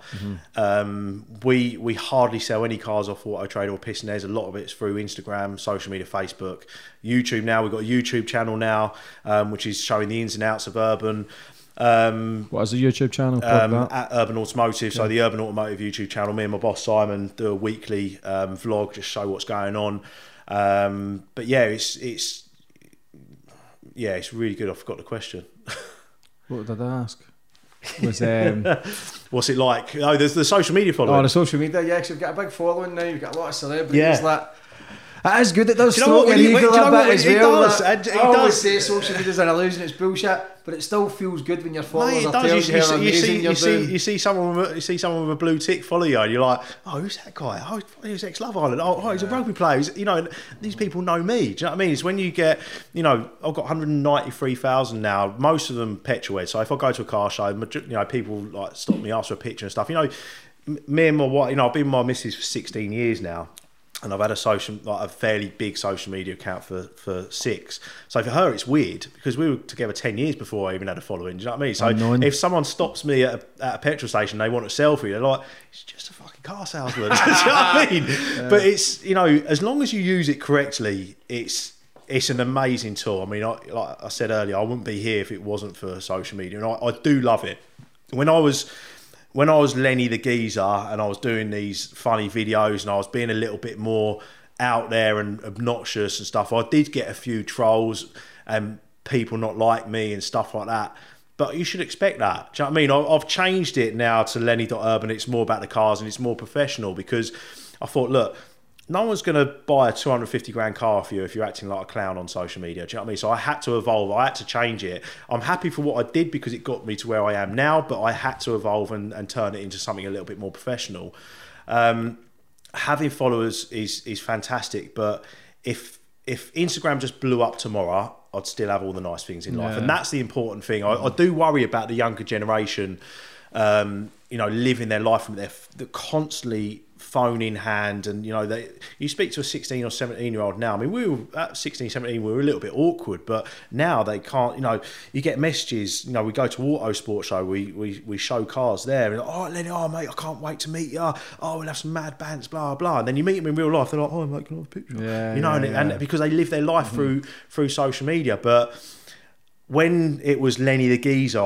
We hardly sell any cars off Auto Trader or Pistons. A lot of it's through Instagram, social media, Facebook, YouTube. Now we've got a YouTube channel now, which is showing the ins and outs of Urban. What is the YouTube channel? At Urban Automotive. So the Urban Automotive YouTube channel, me and my boss Simon do a weekly vlog, just show what's going on. But yeah, it's really good. I forgot the question. What did I ask? Was what's it like? Oh, there's the social media following. Oh, the social media, because you've got a big following now. You've got a lot of celebrities. That is good. It does stroke your ego a bit as well. I always say social media's an illusion, it's bullshit, but it still feels good when your followers are telling you how amazing you're doing. You see someone with a blue tick follow you, and you're like, oh, who's that guy? Oh, he's ex-Love Island. Oh, he's a rugby player. You know, these people know me. Do you know what I mean? It's when you get, you know, I've got 193,000 now. Most of them petrol heads. So if I go to a car show, you know, people like stop me, ask for a picture and stuff. You know, me and my wife, you know, I've been with my missus for 16 years now. And I've had a fairly big social media account for 6. So for her, it's weird because we were together 10 years before I even had a following. Do you know what I mean? So if someone stops me at a petrol station, they want a selfie, they're like, it's just a fucking car salesman. Do you know what I mean? But it's, you know, as long as you use it correctly, it's an amazing tool. I mean, like I said earlier, I wouldn't be here if it wasn't for social media. And I do love it. When I was Lenny the Geezer and I was doing these funny videos and I was being a little bit more out there and obnoxious and stuff, I did get a few trolls and people not like me and stuff like that. But you should expect that. Do you know what I mean? I've changed it now to Lenny.Urban. It's more about the cars and it's more professional because I thought, look, no one's going to buy a 250 grand car for you if you're acting like a clown on social media. Do you know what I mean? So I had to evolve. I had to change it. I'm happy for what I did because it got me to where I am now, but I had to evolve and turn it into something a little bit more professional. Having followers is fantastic, but if Instagram just blew up tomorrow, I'd still have all the nice things in life. And that's the important thing. I do worry about the younger generation, living their life from their constantly phone in hand. And, you speak to a 16 or 17 year old now. I mean, we were at 16, 17, we were a little bit awkward, but now they can't, you get messages, we go to Auto Sport Show, we show cars there. And, oh, Lenny, mate, I can't wait to meet you. Oh, we'll have some mad bants, blah, blah. And then you meet them in real life. They're like, oh, mate, can I have a picture? And because they live their life through social media. But when it was Lenny the Geezer,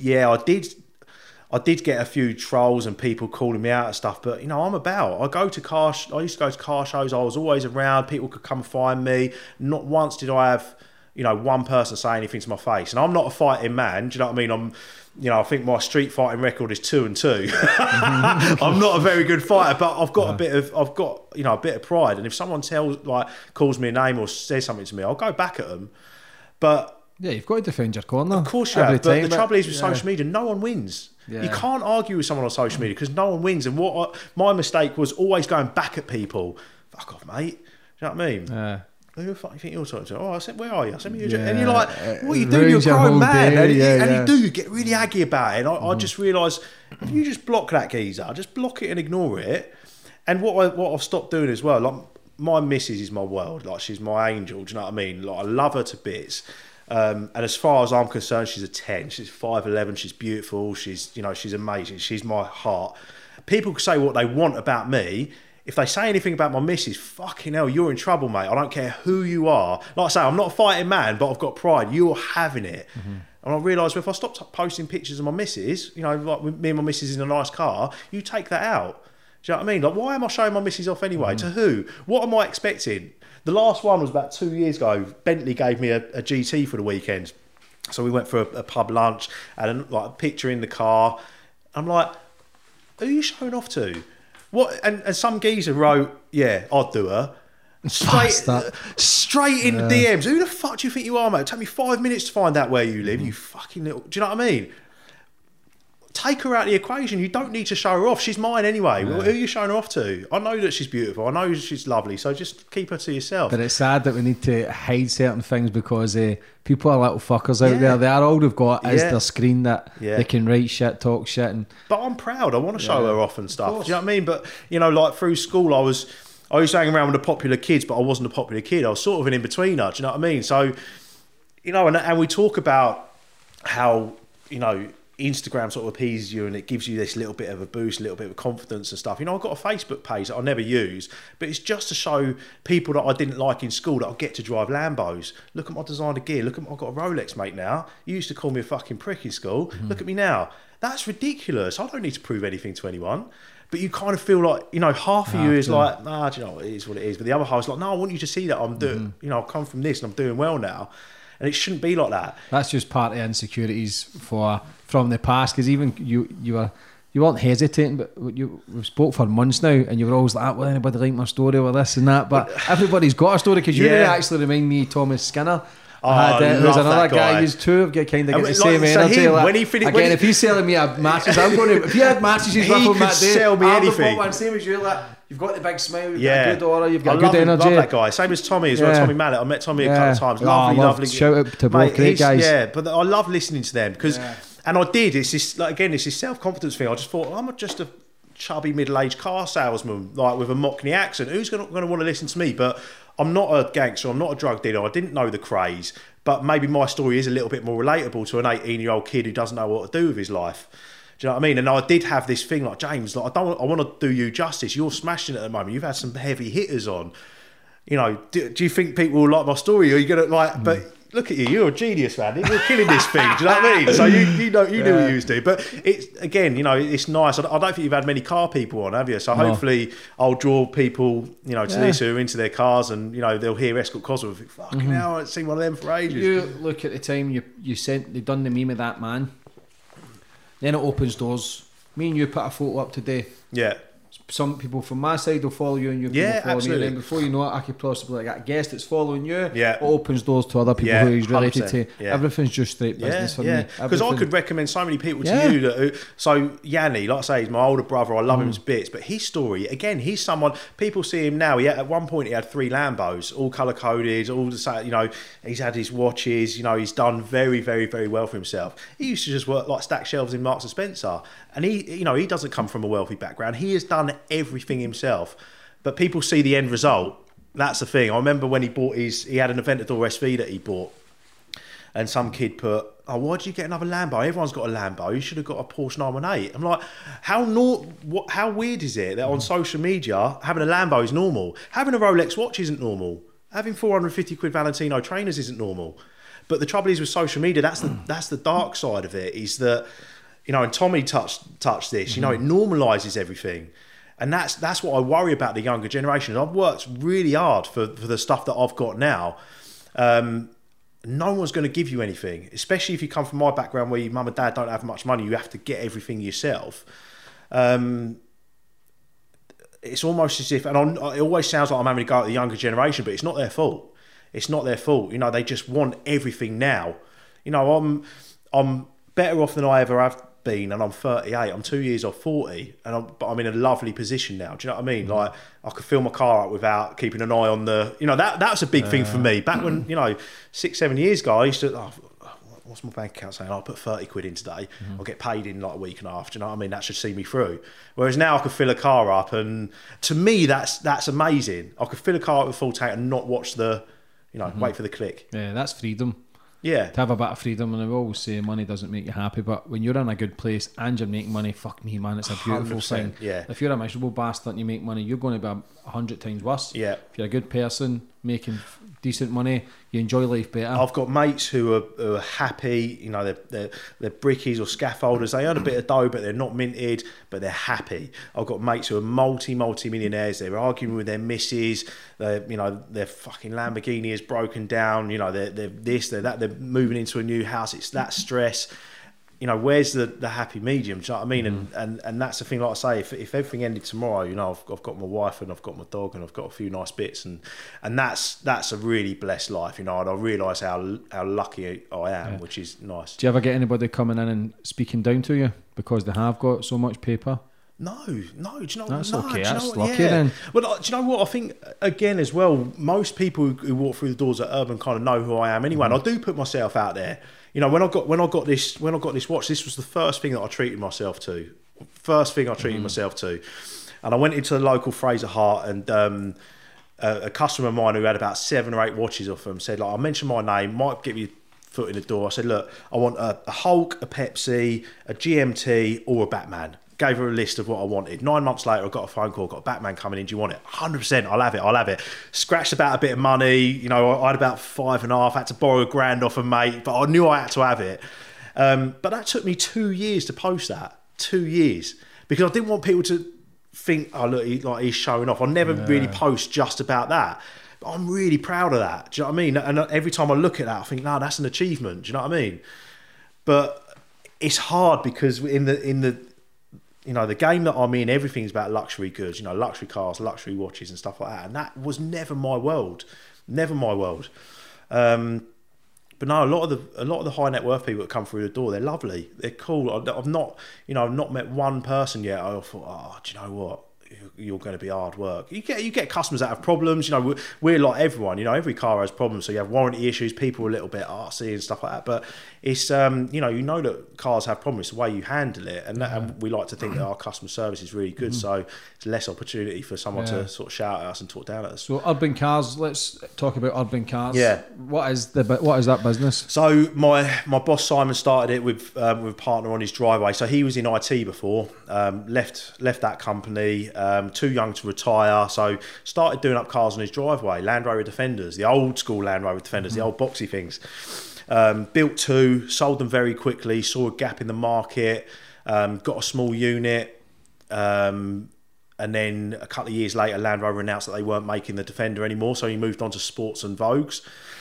I did get a few trolls and people calling me out and stuff, but I used to go to car shows. I was always around. People could come find me. Not once did I have, one person say anything to my face. And I'm not a fighting man. Do you know what I mean? I think my street fighting record is 2-2. I'm not a very good fighter, but I've got a bit of pride. And if someone calls me a name or says something to me, I'll go back at them. But yeah, you've got to defend your corner. Of course you have. But the trouble is with social media, no one wins. Yeah. You can't argue with someone on social media because no one wins. And my mistake was always going back at people. Fuck off, mate. Do you know what I mean? Yeah. Who the fuck do you think you're talking to? Oh, I said, where are you? I said, and you're like, what are you doing? You're a your grown whole man. day, And you do get really aggy about it. And I just realised, if you just block that geezer, just block it and ignore it. And what I've stopped doing as well, like my missus is my world. Like she's my angel. Do you know what I mean? Like I love her to bits. And as far as I'm concerned, she's a 10. She's 5'11". She's beautiful. She's amazing. She's my heart. People can say what they want about me. If they say anything about my missus, fucking hell, you're in trouble, mate. I don't care who you are. Like I say, I'm not a fighting man, but I've got pride. You're having it. Mm-hmm. And I realised if I stopped posting pictures of my missus, like me and my missus in a nice car, you take that out. Do you know what I mean? Like, why am I showing my missus off anyway? Mm-hmm. To who? What am I expecting? The last one was about 2 years ago. Bentley gave me a GT for the weekend. So we went for a pub lunch and a picture in the car. I'm like, who are you showing off to? What? And some geezer wrote, yeah, I'd do her. Straight in the DMs. Who the fuck do you think you are, mate? It took me 5 minutes to find out where you live. You fucking little... Do you know what I mean? Take her out of the equation. You don't need to show her off. She's mine anyway. Yeah. Who are you showing her off to? I know that she's beautiful. I know she's lovely. So just keep her to yourself. But it's sad that we need to hide certain things because people are little fuckers out there. They are all they've got is their screen that they can write shit, talk shit. But I'm proud. I want to show her off and stuff. Do you know what I mean? But, like through school, I used to hang around with the popular kids, but I wasn't a popular kid. I was sort of an in-betweener. Do you know what I mean? So, and we talk about how, Instagram sort of appeases you and it gives you this little bit of a boost, a little bit of confidence and stuff. I've got a Facebook page that I never use, but it's just to show people that I didn't like in school that I get to drive Lambos. Look at my designer gear. I've got a Rolex, mate, now. You used to call me a fucking prick in school. Mm-hmm. Look at me now. That's ridiculous. I don't need to prove anything to anyone. But you kind of feel like, half of you is like, do you know, it is what it is. But the other half is like, no, I want you to see that I'm doing, I've come from this and I'm doing well now. And it shouldn't be like that. That's just part of insecurities from the past. Because even you weren't hesitating, but we've spoke for months now, and you were always like, "Will anybody like my story or this and that?" But everybody's got a story. Because you actually remind me of Thomas Skinner. Who's another guy who's two of you kind of get the same energy. If he's selling me a matches, I'm going to. If you had matches, you'd ruffle that day. Sell me anything. One same as you. You've got the big smile. You've got a good aura. You've got good energy. I love that guy. Same as Tommy as well. Tommy Mallet. I met Tommy a couple of times. Lovely. Shout out to both great guys. Yeah, but I love listening to them because, and I did. It's this it's this self-confidence thing. I just thought I'm just a chubby middle-aged car salesman with a Mockney accent. Who's going to want to listen to me? But I'm not a gangster. I'm not a drug dealer. I didn't know the craze. But maybe my story is a little bit more relatable to an 18-year-old kid who doesn't know what to do with his life. Do you know what I mean? And I did have this thing like, James, I want to do you justice. You're smashing it at the moment. You've had some heavy hitters on. Do you think people will like my story? Or are you going to but look at you. You're a genius, man. You're killing this thing. Do you know what I mean? So you knew what you used to. But it's, again, it's nice. I don't think you've had many car people on, have you? So hopefully I'll draw people, to this who are into their cars and, they'll hear Escort Cosworth and think, fucking hell, I haven't seen one of them for ages. You look at the time they've done the meme of that man. Then it opens doors. Me and you put a photo up today. Yeah. some people from my side will follow you and you Yeah, people follow absolutely. me. And then before you know it, I could possibly get a guest that's following you. Yeah. It opens doors to other people Yeah, who he's related 100%, to. yeah. Everything's just straight business for me. Because I Everything. could recommend so many people to Yeah. you. So Yanni, like I say, he's my older brother. I love him to bits. But his story, again, he's someone, people see him now. At one point, he had 3 Lambos, all colour coded, all the same. You know, he's had his watches. You know, he's done very, very, very well for himself. He used to just work like stack shelves in Marks and Spencer, and he doesn't come from a wealthy background. He has done everything himself. But people see the end result. That's the thing. I remember when he had an Aventador SV that he bought, and some kid put, "Oh, why did you get another Lambo? Everyone's got a Lambo. You should have got a Porsche 918." I'm like, how weird is it that on social media having a Lambo is normal? Having a Rolex watch isn't normal. Having 450 quid Valentino trainers isn't normal. But the trouble is with social media, that's the dark side of it. Is that, and Tommy touched this. It normalises everything. And that's what I worry about the younger generation. I've worked really hard for the stuff that I've got now. No one's going to give you anything, especially if you come from my background where your mum and dad don't have much money. You have to get everything yourself. It's almost as if, and it always sounds like I'm having to go at the younger generation, but it's not their fault. It's not their fault. They just want everything now. I'm better off than I ever have been, and I'm 38. I'm 2 years off 40, but I'm in a lovely position now. Do you know what I mean? Like, I could fill my car up without keeping an eye on the. That's a big thing for me. Back when 6-7 years ago, I used to. What's my bank account saying? I'll put 30 quid in today. I'll get paid in like a week and a half. Do you know what I mean? That should see me through. Whereas now I could fill a car up, and to me that's amazing. I could fill a car up with full tank and not watch the, wait for the click. Yeah, that's freedom. Yeah. To have a bit of freedom, and I always say money doesn't make you happy, but when you're in a good place and you're making money, fuck me, man, it's a beautiful 100%, thing. yeah. If you're a miserable bastard and you make money, you're going to be 100 times worse. Yeah. If you're a good person making decent money, you enjoy life better. I've got mates who are happy. They're brickies or scaffolders. They earn a bit of dough, but they're not minted, but they're happy. I've got mates who are multi-millionaires. They're arguing with their missus. Their fucking Lamborghini is broken down. They're this, they're that. They're moving into a new house. It's that stress. Where's the happy medium? Do you know what I mean? And that's the thing. Like I say, if everything ended tomorrow, I've got my wife and I've got my dog and I've got a few nice bits, and that's a really blessed life. And I realise how lucky I am, which is nice. Do you ever get anybody coming in and speaking down to you because they have got so much paper? No. Do you know? That's no, okay. do you That's know what? lucky Yeah. then. Well, do you know what? I think again as well. Most people who walk through the doors at Urban kind of know who I am anyway. And I do put myself out there. When I got this watch, this was the first thing that I treated myself to. First thing I treated myself to, and I went into the local Fraser Hart, and a customer of mine who had about 7 or 8 watches off them said, like, I mentioned my name, might get you foot in the door. I said, look, I want a Hulk, a Pepsi, a GMT, or a Batman. Gave her a list of what I wanted. 9 months later, I got a phone call, got a Batman coming in. Do you want it? 100%. I'll have it. Scratched about a bit of money. I had about 5.5. Had to borrow $1,000 off a mate, but I knew I had to have it. But that took me 2 years to post that. 2 years. Because I didn't want people to think, oh, look, he's showing off. I never really post just about that. But I'm really proud of that. Do you know what I mean? And every time I look at that, I think, no, that's an achievement. Do you know what I mean? But it's hard because in the game that I'm in, everything's about luxury goods, luxury cars, luxury watches and stuff like that. And that was never my world. Never my world. But no, a lot of the high net worth people that come through the door, they're lovely. They're cool. I've not met one person yet. I thought, oh, do you know what? You're going to be hard work. You get customers that have problems. We're like everyone. Every car has problems. So you have warranty issues. People are a little bit artsy and stuff like that. But it's that cars have problems. It's the way you handle it, and we like to think that our customer service is really good. So it's less opportunity for someone to sort of shout at us and talk down at us. So Urban Cars. Let's talk about Urban Cars. Yeah. What is that business? So my boss Simon started it with a partner on his driveway. So he was in IT before. Left that company. Too young to retire, so started doing up cars on his driveway. Land Rover Defenders, the old school Land Rover Defenders, the old boxy things. Built 2, sold them very quickly, saw a gap in the market, got a small unit, and then a couple of years later Land Rover announced that they weren't making the Defender anymore, so he moved on to Sports and Vogues.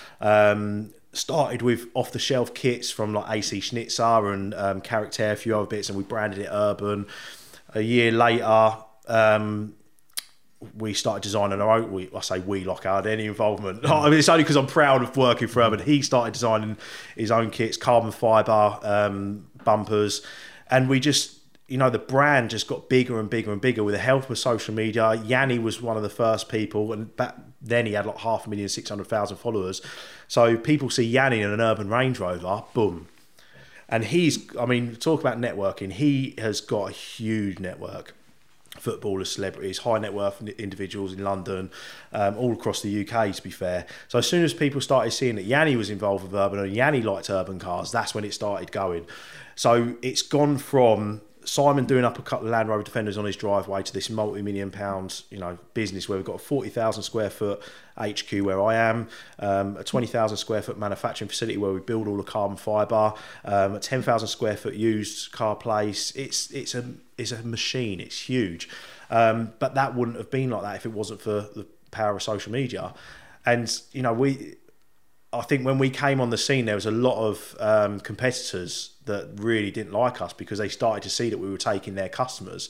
Started with off-the-shelf kits from like AC Schnitzer and Character, a few other bits, and we branded it Urban. A year later, we started designing our own. I say we, like I had any involvement. I mean, it's only because I'm proud of working for Urban. He started designing his own kits, carbon fibre bumpers, and we just, you know, the brand just got bigger and bigger and bigger with the help of social media. Yanni was one of the first people, and back then he had like 500,000, 600,000 followers. So people see Yanni in an Urban Range Rover, boom. And I mean, talk about networking. He has got a huge network. Footballers, celebrities, high net worth individuals in London, all across the UK, to be fair. So as soon as people started seeing that Yanni was involved with Urban and Yanni liked urban cars, that's when it started going. So it's gone from Simon doing up a couple of Land Rover Defenders on his driveway to this multi-million pounds, you know, business where we've got a 40,000 square foot HQ where I am, a 20,000 square foot manufacturing facility where we build all the carbon fibre, a 10,000 square foot used car place. It's a machine. It's huge, but that wouldn't have been like that if it wasn't for the power of social media. And you know, I think when we came on the scene, there was a lot of competitors that really didn't like us because they started to see that we were taking their customers.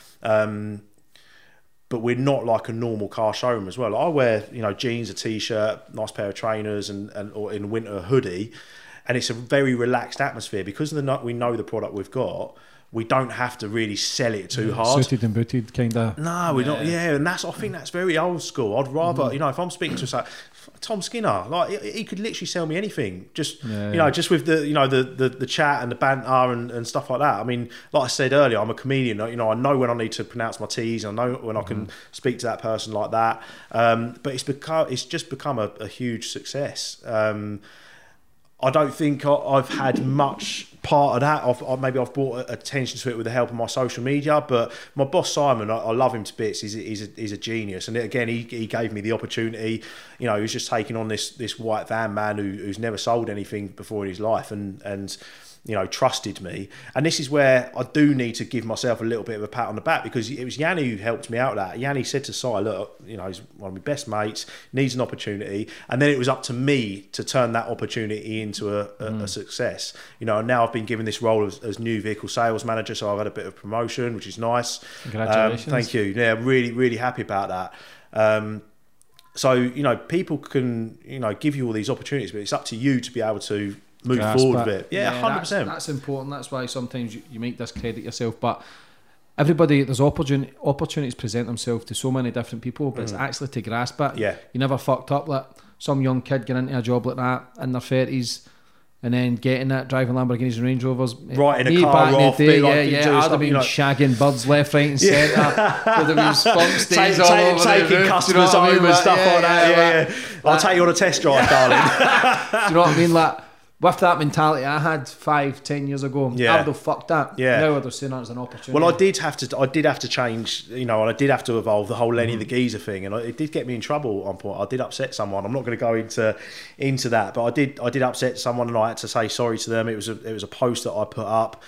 But we're not like a normal car showroom as well. I wear, you know, jeans, a t-shirt, nice pair of trainers, or in winter a hoodie, and it's a very relaxed atmosphere because we know the product we've got. We don't have to really sell it too hard. Suited and booted, kind of. No, we don't. Yeah, and I think that's very old school. I'd rather, you know, if I'm speaking to Tom Skinner, like he could literally sell me anything. Just you know, just with the, you know, the chat and the banter and stuff like that. I mean, like I said earlier, I'm a comedian. You know, I know when I need to pronounce my T's. I know when I can speak to that person like that. But it's just become a huge success. I don't think I've had much part of that. Maybe I've brought attention to it with the help of my social media, but my boss Simon, I love him to bits. He's a genius, and again, he gave me the opportunity. You know, he was just taking on this white van man who's never sold anything before in his life, and you know, trusted me. And this is where I do need to give myself a little bit of a pat on the back, because it was Yanni who helped me out with that. Yanni said to Si, look, you know, he's one of my best mates, needs an opportunity. And then it was up to me to turn that opportunity into a success. You know, and now I've been given this role as new vehicle sales manager, so I've had a bit of promotion, which is nice. Congratulations. Thank you. Yeah, I'm really, really happy about that. So, you know, people can, you know, give you all these opportunities, but it's up to you to be able to move forward with it. Yeah, 100%. That's important. That's why sometimes you might discredit yourself, but everybody, there's opportunities present themselves to so many different people, but it's actually to grasp it. Yeah. You never fucked up like some young kid getting into a job like that in their 30s and then getting that, driving Lamborghinis and Range Rovers. Right, in a car off. I'd have been shagging birds left, right and centre. There'd have been spunk stains all over taking customers home and stuff like that. Yeah. I'll take you on a test drive, darling. Do you know what I mean? Like, with that mentality I had 5-10 years ago, I would have fucked that. Yeah. Now I'd have seen that as an opportunity. Well, I did have to change, you know, and I did have to evolve the whole Lenny the Geezer thing, and it did get me in trouble at one point. I did upset someone. I'm not going to go into that, but I did upset someone, and I had to say sorry to them. It was a post that I put up.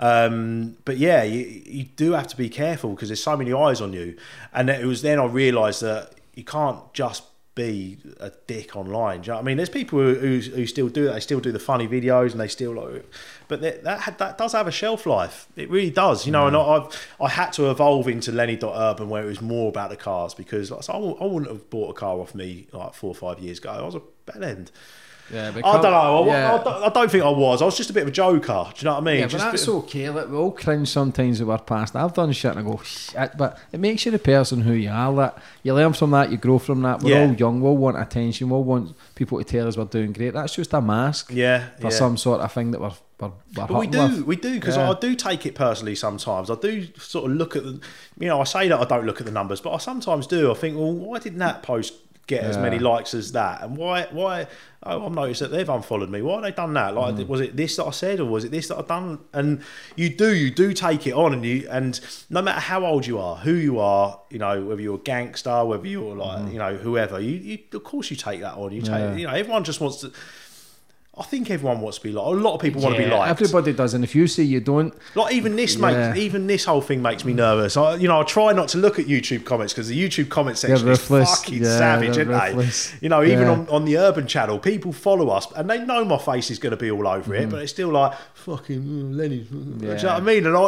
But yeah, you do have to be careful because there's so many eyes on you, and it was then I realised that you can't just be a dick online. Do you know what I mean? There's people who still do that. They still do the funny videos, and they still like, but that does have a shelf life. It really does, you know. And I had to evolve into Lenny.Urban where it was more about the cars, because like, I wouldn't have bought a car off me like 4 or 5 years ago. I was a bad end. Yeah, I don't know. I don't think I was. I was just a bit of a joker. Do you know what I mean? Yeah, but that's okay. Like, we all cringe sometimes at our past. I've done shit and I go, shit, but it makes you the person who you are. Like, you learn from that, you grow from that. We're all young. We all want attention. We all want people to tell us we're doing great. That's just a mask for some sort of thing that we're but we do, because I do take it personally sometimes. I do sort of look at the, you know, I say that I don't look at the numbers, but I sometimes do. I think, well, why didn't that post get as many likes as that, and why I've noticed that they've unfollowed me. Why have they done that? Like, was it this that I said, or was it this that I've done? And you do take it on, and no matter how old you are, who you are, you know, whether you're a gangster, whether you're like, you know, whoever, you of course you take that on. You take, you know, everyone just wants to. I think everyone wants to be like. A lot of people want to be liked. Everybody does, and if you say you don't, like even this even this whole thing makes me nervous. I try not to look at YouTube comments because the YouTube comment section is fucking savage, aren't they? You know, even on the Urban channel, people follow us and they know my face is going to be all over it, but it's still like fucking Lenny. Do you know what I mean? And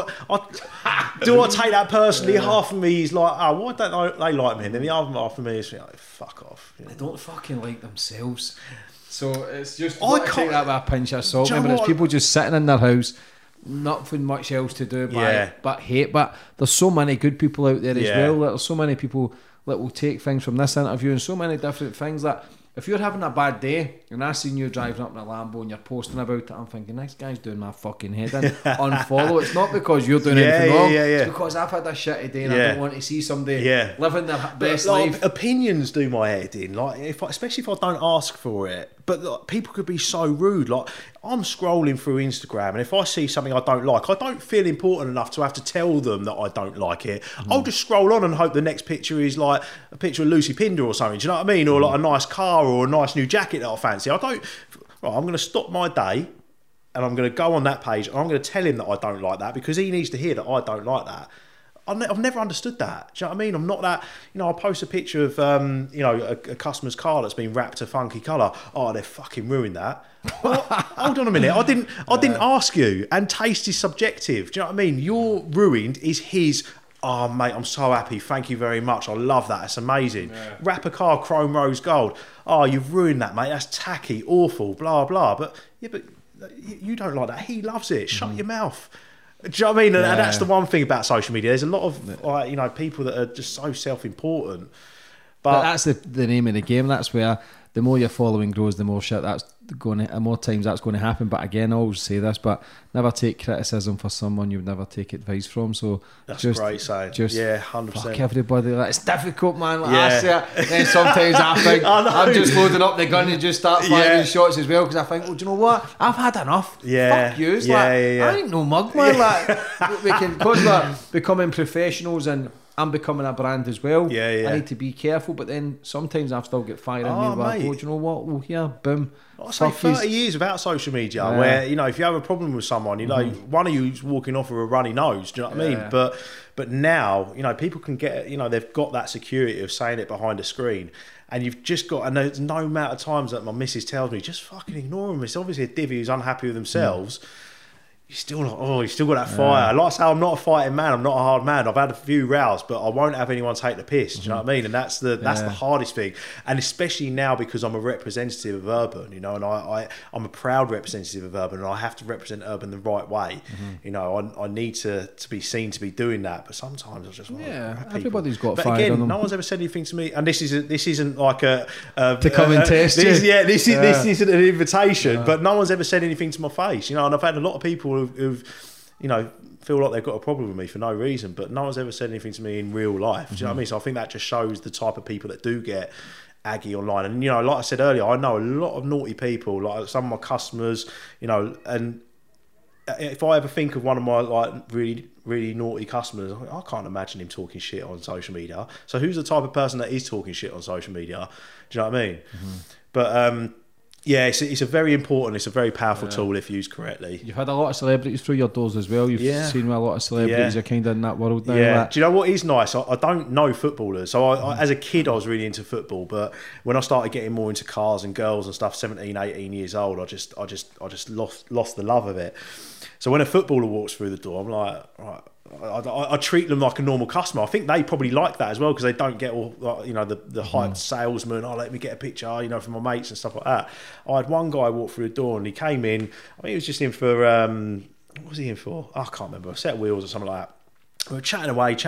I take that personally? Half of me is like, oh, why don't they like me? And then the other half of me is like, fuck off. They don't fucking like themselves. So it's just, I can't take that with a pinch of salt. Remember, it's people just sitting in their house, nothing much else to do but hate. But there's so many good people out there as well. There's so many people that will take things from this interview and so many different things that if you're having a bad day and I seen you driving up in a Lambo and you're posting about it, I'm thinking, this guy's doing my fucking head in. Unfollow. It's not because you're doing anything wrong. It's because I've had a shitty day and I don't want to see somebody living their best life. Opinions do my head in, like especially if I don't ask for it. But like, people could be so rude. Like I'm scrolling through Instagram, and if I see something I don't like, I don't feel important enough to have to tell them that I don't like it. I'll just scroll on and hope the next picture is like a picture of Lucy Pinder or something. Do you know what I mean? Or like a nice car or a nice new jacket that I fancy. I'm going to stop my day, and I'm going to go on that page, and I'm going to tell him that I don't like that because he needs to hear that I don't like that. I've never understood that. Do you know what I mean? I'm not that, I'll post a picture of, a customer's car that's been wrapped a funky colour. Oh, they've fucking ruined that. Well, hold on a minute. I didn't ask you. And taste is subjective. Do you know what I mean? Your ruined is his. Oh, mate, I'm so happy. Thank you very much. I love that. It's amazing. Wrap a car chrome rose gold. Oh, you've ruined that, mate. That's tacky, awful, blah, blah. But you don't like that. He loves it. Shut your mouth. Do you know what I mean? And that's the one thing about social media. There's a lot of people that are just so self-important. But that's the name of the game. That's where the more your following grows, the more shit that's going to, more times that's going to happen. But again, I always say this, but never take criticism for someone you would never take advice from. So that's great saying. Just 100%. Fuck everybody. Like, it's difficult, man. Like, I say it. Then sometimes I think I'm just loading up the gun and just start firing shots as well because I think, well, do you know what? I've had enough. Fuck you. I ain't no mug, man. Like, because we're becoming professionals and I'm becoming a brand as well. I need to be careful, but then sometimes I've still get fired in me. Like, oh, do you know what? Well, boom. I say 30 years without social media, where if you have a problem with someone, one of you's walking off with a runny nose. Do you know what I mean? But now, people can get, they've got that security of saying it behind a screen. And you've just got, and there's no amount of times that my missus tells me, just fucking ignore them. It's obviously a divvy who's unhappy with themselves. You're still like, you still got that fire. Like I say, I'm not a fighting man. I'm not a hard man. I've had a few rows, but I won't have anyone take the piss. Do you know what I mean? And that's the hardest thing. And especially now because I'm a representative of Urban, and I'm a proud representative of Urban, and I have to represent Urban the right way. I need to be seen to be doing that. But sometimes I just want everybody's got fire. But again, no one's ever said anything to me. And this isn't like to come and test this, you. This isn't an invitation. But no one's ever said anything to my face. And I've had a lot of people who've feel like they've got a problem with me for no reason, but no one's ever said anything to me in real life. Do you know what I mean? So I think that just shows the type of people that do get aggy online. And like I said earlier, I know a lot of naughty people, like some of my customers, and if I ever think of one of my really, really naughty customers, I can't imagine him talking shit on social media. So who's the type of person that is talking shit on social media? Do you know what I mean? But it's a very important, it's a very powerful tool if used correctly. You've had a lot of celebrities through your doors as well. You've seen a lot of celebrities. You're kind of in that world now. Yeah. Do you know what is nice? I don't know footballers. So I, as a kid, I was really into football. But when I started getting more into cars and girls and stuff, 17, 18 years old, I just lost the love of it. So when a footballer walks through the door, I'm like, right, I treat them like a normal customer. I think they probably like that as well because they don't get all the hyped salesman. Oh, let me get a picture, from my mates and stuff like that. I had one guy walk through the door and he came in. I think he was just in for what was he in for? I can't remember. A set of wheels or something like that. We were chatting away.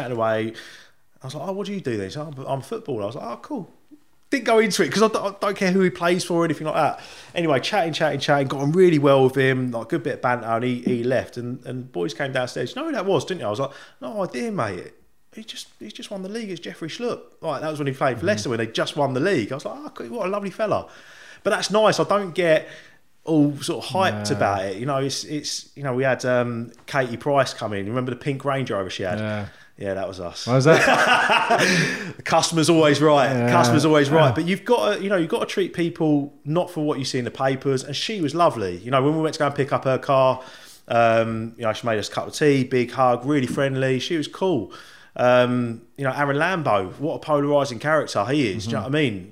I was like, oh, what do you do then? He said, I'm a footballer. I was like, oh, cool. Didn't go into it because I don't care who he plays for or anything like that. Anyway, chatting, got on really well with him, like a good bit of banter, and he left. And boys came downstairs. You know who that was, didn't you? I was like, no idea, mate. He's just won the league. It's Jeffrey Schlupp. Like, that was when he played for Leicester when they just won the league. I was like, oh, what a lovely fella. But that's nice. I don't get all sort of hyped about it. It's we had Katie Price come in. You remember the pink Range Rover she had? Yeah, that was us. Was it? The customer's always right. Yeah. Customer's always right. But you've got to, you've got to treat people not for what you see in the papers. And she was lovely. You know, when we went to go and pick up her car, she made us a cup of tea, big hug, really friendly. She was cool. Aaron Lambo, what a polarising character he is. Do you know what I mean?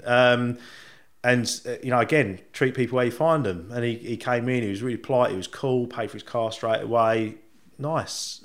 Again, treat people where you find them. And he came in, he was really polite, he was cool, paid for his car straight away. Nice.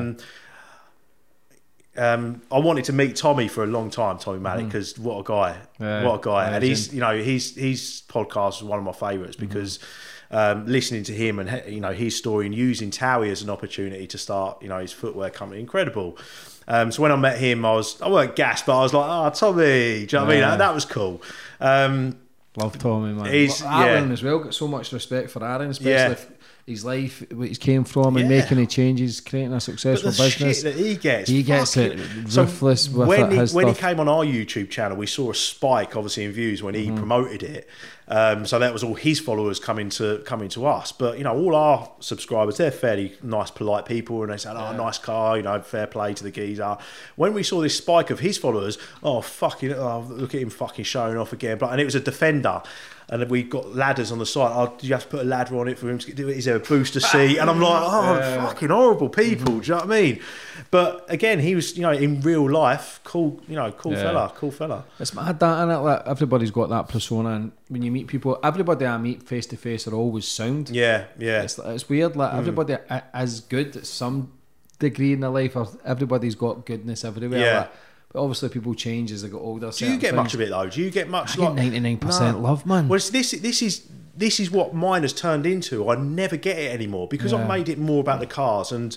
I wanted to meet Tommy for a long time, Tommy Malik, because what a guy, what a guy. And his podcast was one of my favourites because listening to him and his story and using Towie as an opportunity to start his footwear company, incredible. So when I met him, I weren't gassed, but I was like, oh, Tommy, do you know what I mean? That was cool. Love Tommy, man. Aaron as well, got so much respect for Aaron, especially his life, where he's came from, and making the changes, creating a successful business. Shit that he gets it ruthless with when his when stuff. He came on our YouTube channel, we saw a spike, obviously, in views when he promoted it. So that was all his followers coming to us. But all our subscribers, they're fairly nice, polite people, and they said, "Oh, nice car, fair play to the geezer." When we saw this spike of his followers, look at him fucking showing off again. And it was a Defender. And we got ladders on the side. Oh, do you have to put a ladder on it for him to do it? Is there a booster seat? And I'm like, fucking horrible people. Do you know what I mean? But again, he was, in real life, cool fella. It's mad that, innit? Like, everybody's got that persona, and when you meet people, everybody I meet face to face are always sound. Yeah. It's weird. Like everybody is good at some degree in their life, or everybody's got goodness everywhere. Yeah. Like, but obviously, people change as they get older. Do you get much of it though? Do you get much? I get 99% love, man. Well, this is what mine has turned into. I never get it anymore because I've made it more about the cars, and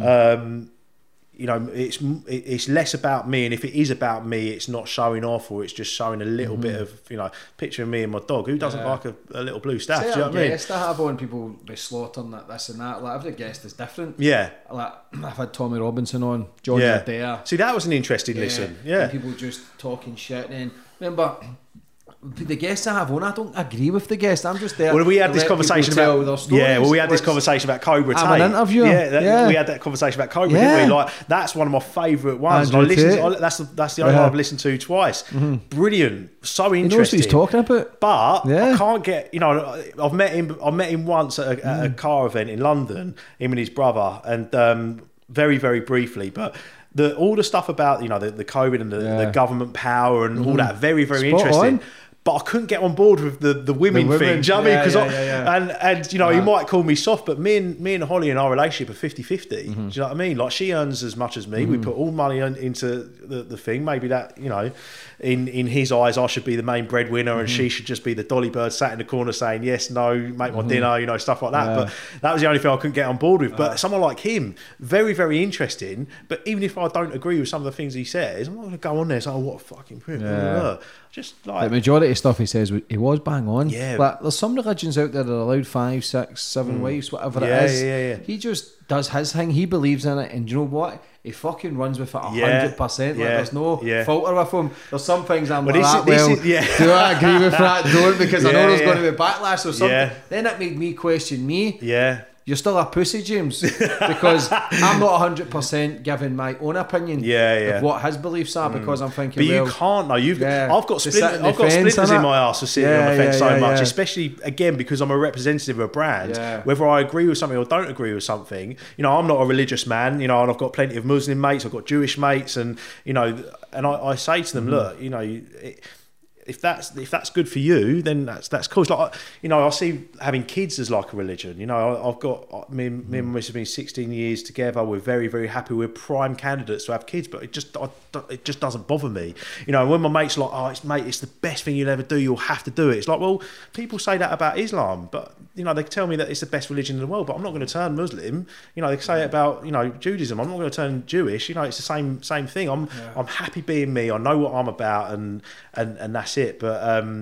it's less about me. And if it is about me, it's not showing off, or it's just showing a little bit of picture of me and my dog. Who doesn't like a little blue staff? Do you know what I mean? Guest I have on, people be slaughtering that, this and that. Like, every guest is different. Yeah. Like, I've had Tommy Robinson on, Johnny Adair. See, that was an interesting listen. Yeah. And people just talking shit. And remember, the guests I have on, I don't agree with the guest. I'm just there. Well, we had this conversation about this conversation about Cobra Tate. I'm an interviewer. We had that conversation about Cobra, didn't we? Like, that's one of my favourite ones. And that's the only one I've listened to twice. Brilliant, so interesting. He knows what he's talking about. But I can't get. I've met him once at a car event in London. Him and his brother, and very, very briefly, but. All the stuff about the COVID and the government power and all that, very, very interesting. But I couldn't get on board with the women thing. Do you know what I mean? Because he might call me soft, but me and Holly in our relationship are 50-50. Do you know what I mean? Like, she earns as much as me. We put all money into the thing. Maybe that in his eyes, I should be the main breadwinner, and she should just be the dolly bird sat in the corner saying yes, no, make my dinner, stuff like that. But that was the only thing I couldn't get on board with. But someone like him, very, very interesting. But even if I don't agree with some of the things he says, I'm not going to go on there and say, oh, what a fucking prick. Just like... The majority of stuff he says, he was bang on. Yeah. But there's some religions out there that are allowed 5, 6, 7 wives, whatever it is. Yeah. He just does his thing. He believes in it. And you know what? He fucking runs with it 100%. Like, there's no filter with him. There's some things I'm do I agree with that? Don't, because I know there's going to be backlash or something. Yeah. Then it made me question me. Yeah. You're still a pussy, James, because I'm not 100% giving my own opinion of what his beliefs are, because I'm thinking, but you can't know. I've got splinters in my arse for sitting on the fence so much, especially again because I'm a representative of a brand. Whether I agree with something or don't agree with something, I'm not a religious man, and I've got plenty of Muslim mates, I've got Jewish mates, and and I say to them, look, if that's good for you, then that's cool. It's like, I see having kids as like a religion. I've got me and my missus have been 16 years together. We're very, very happy. We're prime candidates to have kids, but it just doesn't bother me. When my mate's like, oh, it's the best thing you'll ever do. You'll have to do it. It's like, well, people say that about Islam, but they tell me that it's the best religion in the world. But I'm not going to turn Muslim. They say it about Judaism. I'm not going to turn Jewish. It's the same thing. I'm happy being me. I know what I'm about, and that's it. But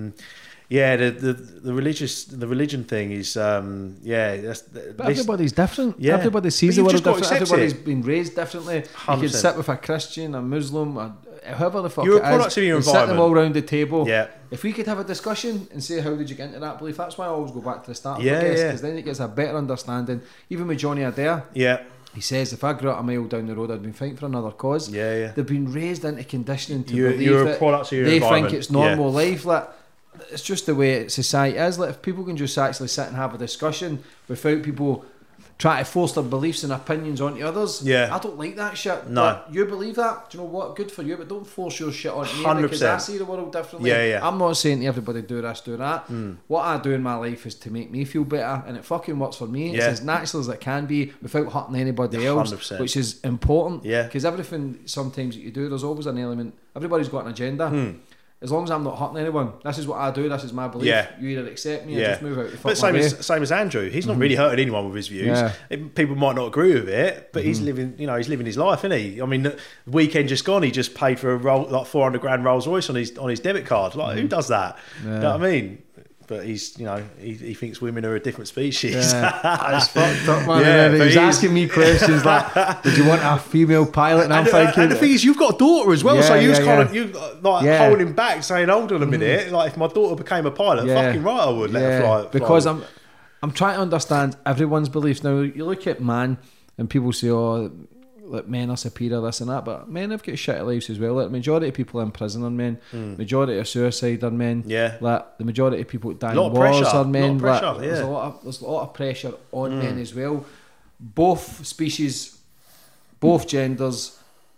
the religion thing is but everybody's different. Yeah. Everybody sees the world different. Everybody's it. been raised differently. 100%. You can sit with a Christian, a Muslim, whoever the fuck you're it a product is, of your and environment. sit them all around the table. Yeah. If we could have a discussion and say, how did you get into that belief? That's why I always go back to the start of Yeah, the guest, because then it gets a better understanding. Even with Johnny Adair. Yeah. He says, if I grew up a mile down the road, I'd been fighting for another cause. Yeah. They've been raised into conditioning to You're believe a that product of your they environment. think it's normal life. Like, it's just the way society is. Like, if people can just actually sit and have a discussion without people trying to force their beliefs and opinions onto others, I don't like that shit. No. But you believe that, do you know what? Good for you, but don't force your shit on me 100%. because I see the world differently. I'm not saying to everybody do this, do that. What I do in my life is to make me feel better, and it fucking works for me. It's as natural as it can be without hurting anybody else, 100%. which is important. Yeah. Because everything sometimes that you do, there's always an element. Everybody's got an agenda. As long as I'm not hurting anyone, this is what I do, this is my belief. You either accept me or just move out the fuck But way. same as Andrew, he's not really hurting anyone with his views. People might not agree with it, but he's living, he's living his life, isn't he? I mean, the weekend just gone, he just paid for a like 400 grand Rolls Royce on his debit card. Like, who does that? You know what I mean? But he's, he thinks women are a different species. It's fucked up, man. He's asking me questions like, "Did you want a female pilot?" And I'm thinking, and the thing is, you've got a daughter as well, so you was kind of holding back, saying, "Hold on a minute." Like, if my daughter became a pilot, fucking right, I would let her fly. Because I'm trying to understand everyone's beliefs. Now, you look at man, and people say, "Oh, like men are superior, this and that," but men have got shitty lives as well. Like, the majority of people in prison are men. Majority of suicide are men. Like, the majority of people dying in wars are men. There's a lot of pressure on men as well. Both species, both genders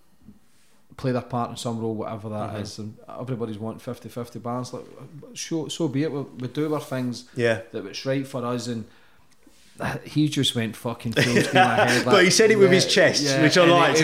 play their part in some role, whatever that is. And everybody's wanting 50-50 balance. Like, so be it. We do our things that it's right for us, and he just went fucking full steam ahead. But he said it with his chest, which I liked.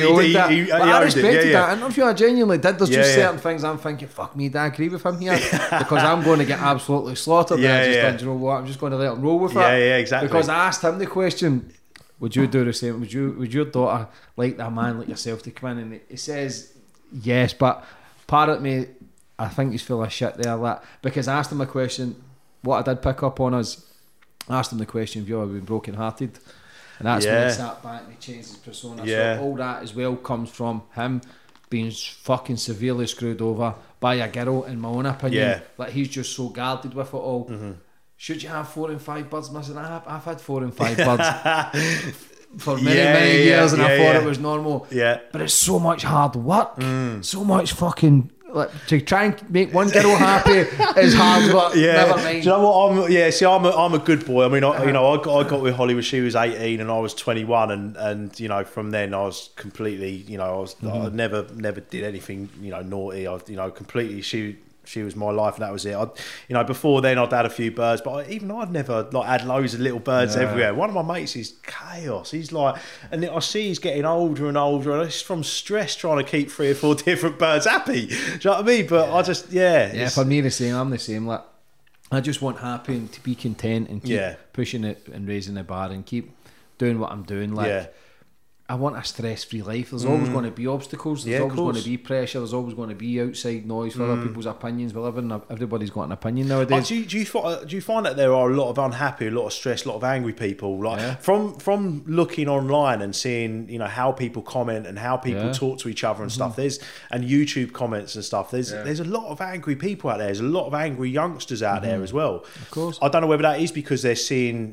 I respected that interview. I genuinely did. There's just certain things I'm thinking, fuck me, I agree with him here because I'm going to get absolutely slaughtered. And I just thought, you know what, I'm just going to let him roll with it. Exactly. Because I asked him the question, would you do the same? Would your daughter like a man like yourself to come in? And he says yes, but part of me, I think he's full of shit there. Like, because I asked him a question, what I did pick up on is, I asked him the question, have you ever been broken hearted? And that's when he sat back and he changed his persona. So all that as well comes from him being fucking severely screwed over by a girl, in my own opinion. Like, he's just so guarded with it all. Should you have 4 and 5 birds missing? I've had 4 and 5 birds for many years, and I thought it was normal. But it's so much hard work, so much fucking. Like, to try and make one girl happy is hard, but never mind. Do you know what? I'm a good boy. I mean, I got with Holly when she was 18 and I was 21, and from then I was completely, I never did anything, naughty. I completely she was my life, and that was it. Before then I'd had a few birds, but I'd never had loads of little birds everywhere. One of my mates is chaos. He's like, and I see he's getting older and older, and it's from stress trying to keep 3 or 4 different birds happy. Do you know what I mean? But I just for me the same. I'm the same. Like, I just want happy and to be content and keep pushing it and raising the bar and keep doing what I'm doing. Like, I want a stress-free life. There's always going to be obstacles. There's always going to be pressure. There's always going to be outside noise for other people's opinions. We live in everybody's got an opinion nowadays. Do you find that there are a lot of unhappy, a lot of stressed, a lot of angry people? Like from looking online and seeing how people comment and how people talk to each other and stuff. And YouTube comments and stuff. There's a lot of angry people out there. There's a lot of angry youngsters out there as well. Of course. I don't know whether that is because they're seeing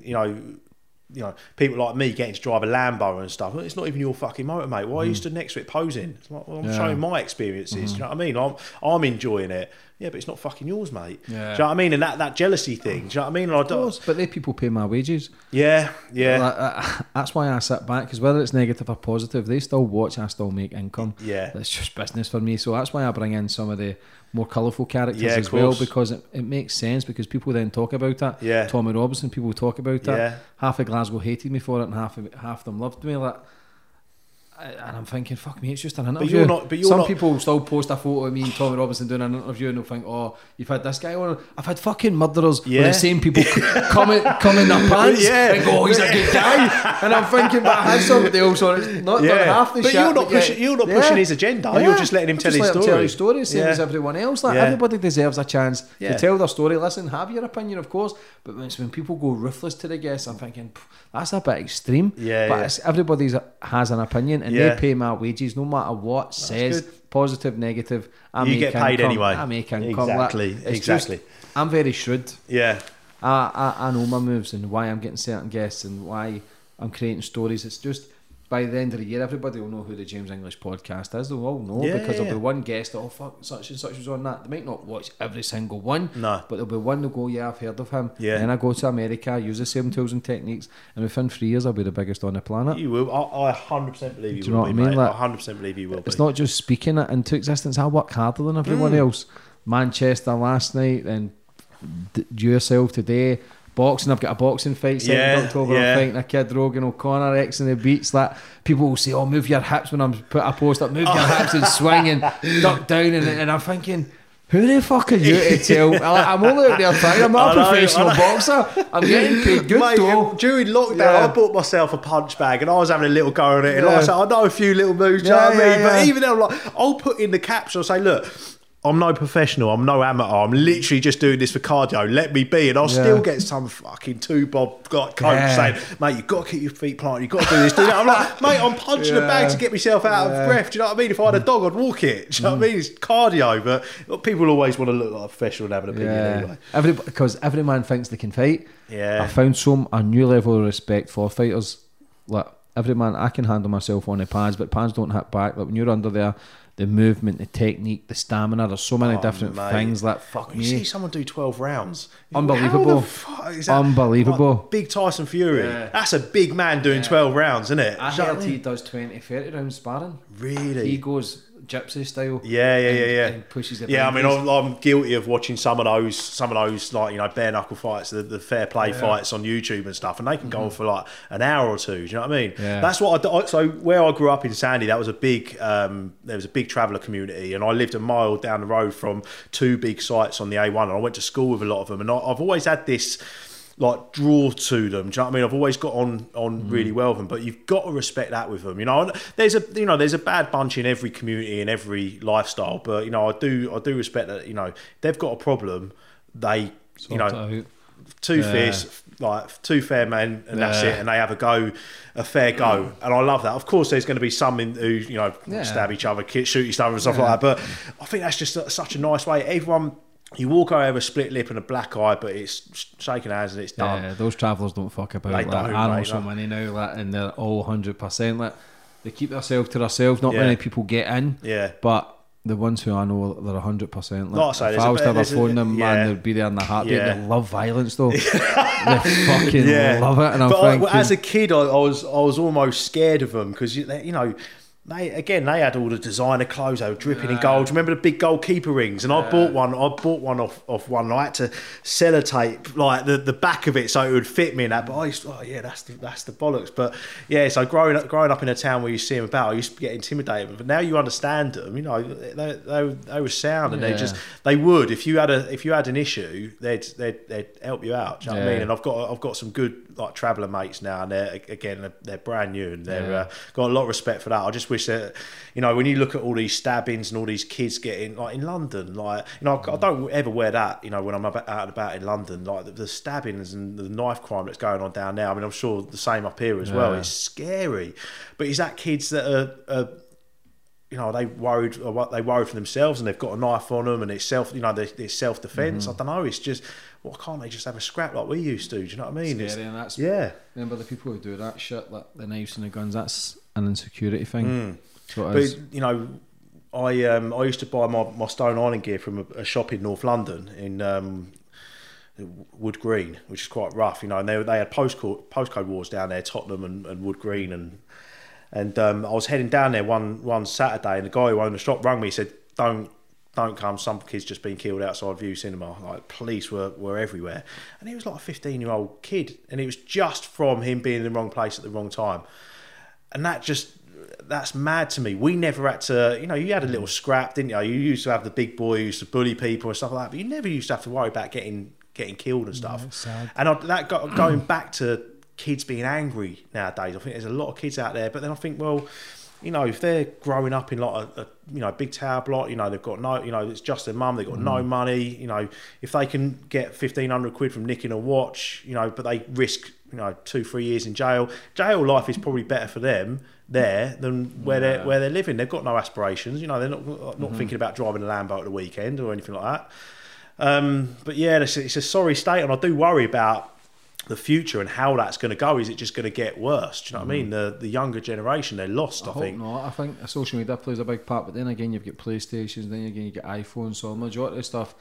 people like me getting to drive a Lambo and stuff. It's not even your fucking motor, mate. Why are you stood next to it posing? It's like, well, I'm showing my experiences. Do you know what I mean? I'm enjoying it. Yeah, but it's not fucking yours, mate. Do you know what I mean? And that jealousy thing. Do you know what I mean? Of course, but they people pay my wages. Yeah. That's why I sit back, because whether it's negative or positive, they still watch, I still make income. It's just business for me. So that's why I bring in some of the more colourful characters as well, because it makes sense, because people then talk about it. Tommy Robinson, people talk about it. Half of Glasgow hated me for it, and half them loved me. Like, and I'm thinking, fuck me, it's just an interview. Some people still post a photo of me and Tommy Robinson doing an interview, and they'll think, oh, you've had this guy on. I've had fucking murderers with the same people come in their pants and go, oh, he's a good guy. And I'm thinking, but I had somebody else on. It's not done half the shit. But you're not pushing his agenda. You're just letting him tell his story. Same as everyone else. Like, everybody deserves a chance to tell their story. Listen, have your opinion, of course, but when people go ruthless to the guests, I'm thinking, that's a bit extreme. But everybody has an opinion, and they pay my wages no matter what says, positive, negative. You get paid anyway. I make income. Exactly. Just, I'm very shrewd. I know my moves and why I'm getting certain guests and why I'm creating stories. It's just, by the end of the year, everybody will know who the James English podcast is. They'll all know because there'll be one guest that, oh fuck, such and such was on that. They might not watch every single one, but there'll be one that'll go, yeah, I've heard of him. Yeah. Then I go to America, I use the same tools and techniques, and within 3 years I'll be the biggest on the planet. You will. I 100% believe you will. Do you know what I mean? Like, I 100% believe you will. It's not just speaking it into existence. I work harder than everyone else. Manchester last night, then yourself today. Boxing, I've got a boxing fight set in October. I'm fighting a kid, Rogan O'Connor, X in the beats. That people will say, "Oh, move your hips," when I'm put a post up, move your hips and swing and duck down, and I'm thinking, who the fuck are you to tell? I'm only out there trying. I'm not a professional boxer. I'm getting paid good. Mate, though. During lockdown, I bought myself a punch bag and I was having a little go on it. And like I said, I know a few little moves. Do you know what I mean? But even then, I'm like, I'll put in the caption. I'll say, look, I'm no professional, I'm no amateur, I'm literally just doing this for cardio, let me be. And I'll still get some fucking two-bob coach saying, mate, you've got to keep your feet planted, you've got to do this, do that. I'm like, mate, I'm punching a bag to get myself out of breath. Do you know what I mean? If I had a dog, I'd walk it. Do you know what I mean? It's cardio, but people always want to look like a professional and have an opinion anyway. Because every man thinks they can fight. Yeah. I found a new level of respect for fighters. Like, every man, I can handle myself on the pads, but pads don't hit back. Like, when you're under there, the movement, the technique, the stamina, there's so many different things that fuck me. You see someone do 12 rounds. Unbelievable. Unbelievable. Like big Tyson Fury. Yeah. That's a big man doing 12 rounds, isn't it? I heard he does 20, 30 rounds sparring. Really? He goes gypsy style. Yeah. And pushes it. Yeah, I mean, I'm guilty of watching some of those like, you know, bare knuckle fights, the fair play fights on YouTube and stuff, and they can go on for like an hour or two. Do you know what I mean? Yeah. That's what so where I grew up in Sandy, that was a big there was a big traveller community, and I lived a mile down the road from two big sites on the A1, and I went to school with a lot of them, and I've always had this like draw to them. Do you know what I mean? I've always got on really well with them, but you've got to respect that with them. You know, there's a bad bunch in every community and every lifestyle, but you know, I do respect that. You know, they've got a problem. They two fists, like two fair men, and that's it. And they have a fair go. And I love that. Of course, there's going to be some who stab each other, shoot each other, and stuff like that. But I think that's just such a nice way. Everyone. You walk over with a split lip and a black eye, but it's shaking hands and it's done. Yeah, those travellers don't fuck about. They don't, I know so many now, and they're all 100%. They keep themselves to themselves. Not many people get in. Yeah. But the ones who I know, they're 100%. Like I say, if I was to ever phone them, man, they'd be there in the heartbeat. They love violence, though. They fucking love it. And as a kid, I was almost scared of them because you know. They had all the designer clothes. They were dripping in gold. Remember the big goalkeeper rings? And I bought one off one. I had to sellotape like the back of it so it would fit me in that. But I used to, that's the bollocks. But yeah, so growing up in a town where you see them about, I used to get intimidated. But now you understand them. You know, they were sound, and they would if you had an issue, they'd help you out. Do you know what I mean? And I've got some good like traveller mates now, and they're brand new, and they're got a lot of respect for that. I just wish that, you know, when you look at all these stabbings and all these kids getting, like in London, like, you know, I don't ever wear that, you know, when I'm out and about in London, like the stabbings and the knife crime that's going on down there. I mean, I'm sure the same up here as well. It's scary. But is that kids that are you know, they worried for themselves and they've got a knife on them and it's self-defense. I don't know. It's just, why can't they just have a scrap like we used to? Do you know what I mean? Scary, and that's, remember the people who do that shit, like the knives and the guns, that's an insecurity thing. So it is. But, you know, I used to buy my Stone Island gear from a shop in North London in Wood Green, which is quite rough, you know, and they had postcode wars down there, Tottenham and Wood Green, and I was heading down there one Saturday, and the guy who owned the shop rang me. He said, "Don't come. Some kid's just been killed outside View Cinema." Like, police were everywhere, and he was like a 15-year-old kid, and it was just from him being in the wrong place at the wrong time, and that's mad to me. We never had to, you know, you had a little scrap, didn't you? You used to have the big boy who used to bully people and stuff like that, but you never used to have to worry about getting killed and stuff. And going back to kids being angry nowadays, I think there's a lot of kids out there, but then I think, well, you know, if they're growing up in like a big tower block, you know, they've got no, you know, it's just their mum, they've got no money, you know, if they can get 1,500 quid from nicking a watch, you know, but they risk, you know, 2-3 years in jail life is probably better for them there than where they're living. They've got no aspirations, you know, they're not thinking about driving a Lambo at the weekend or anything like that. But yeah, it's a sorry state, and I do worry about the future and how that's going to go. Is it just going to get worse? Do you know what I mean? The younger generation, they're lost, I think. No, I think social media plays a big part, but then again, you've got PlayStations, then again, you get iPhones, so the majority of stuff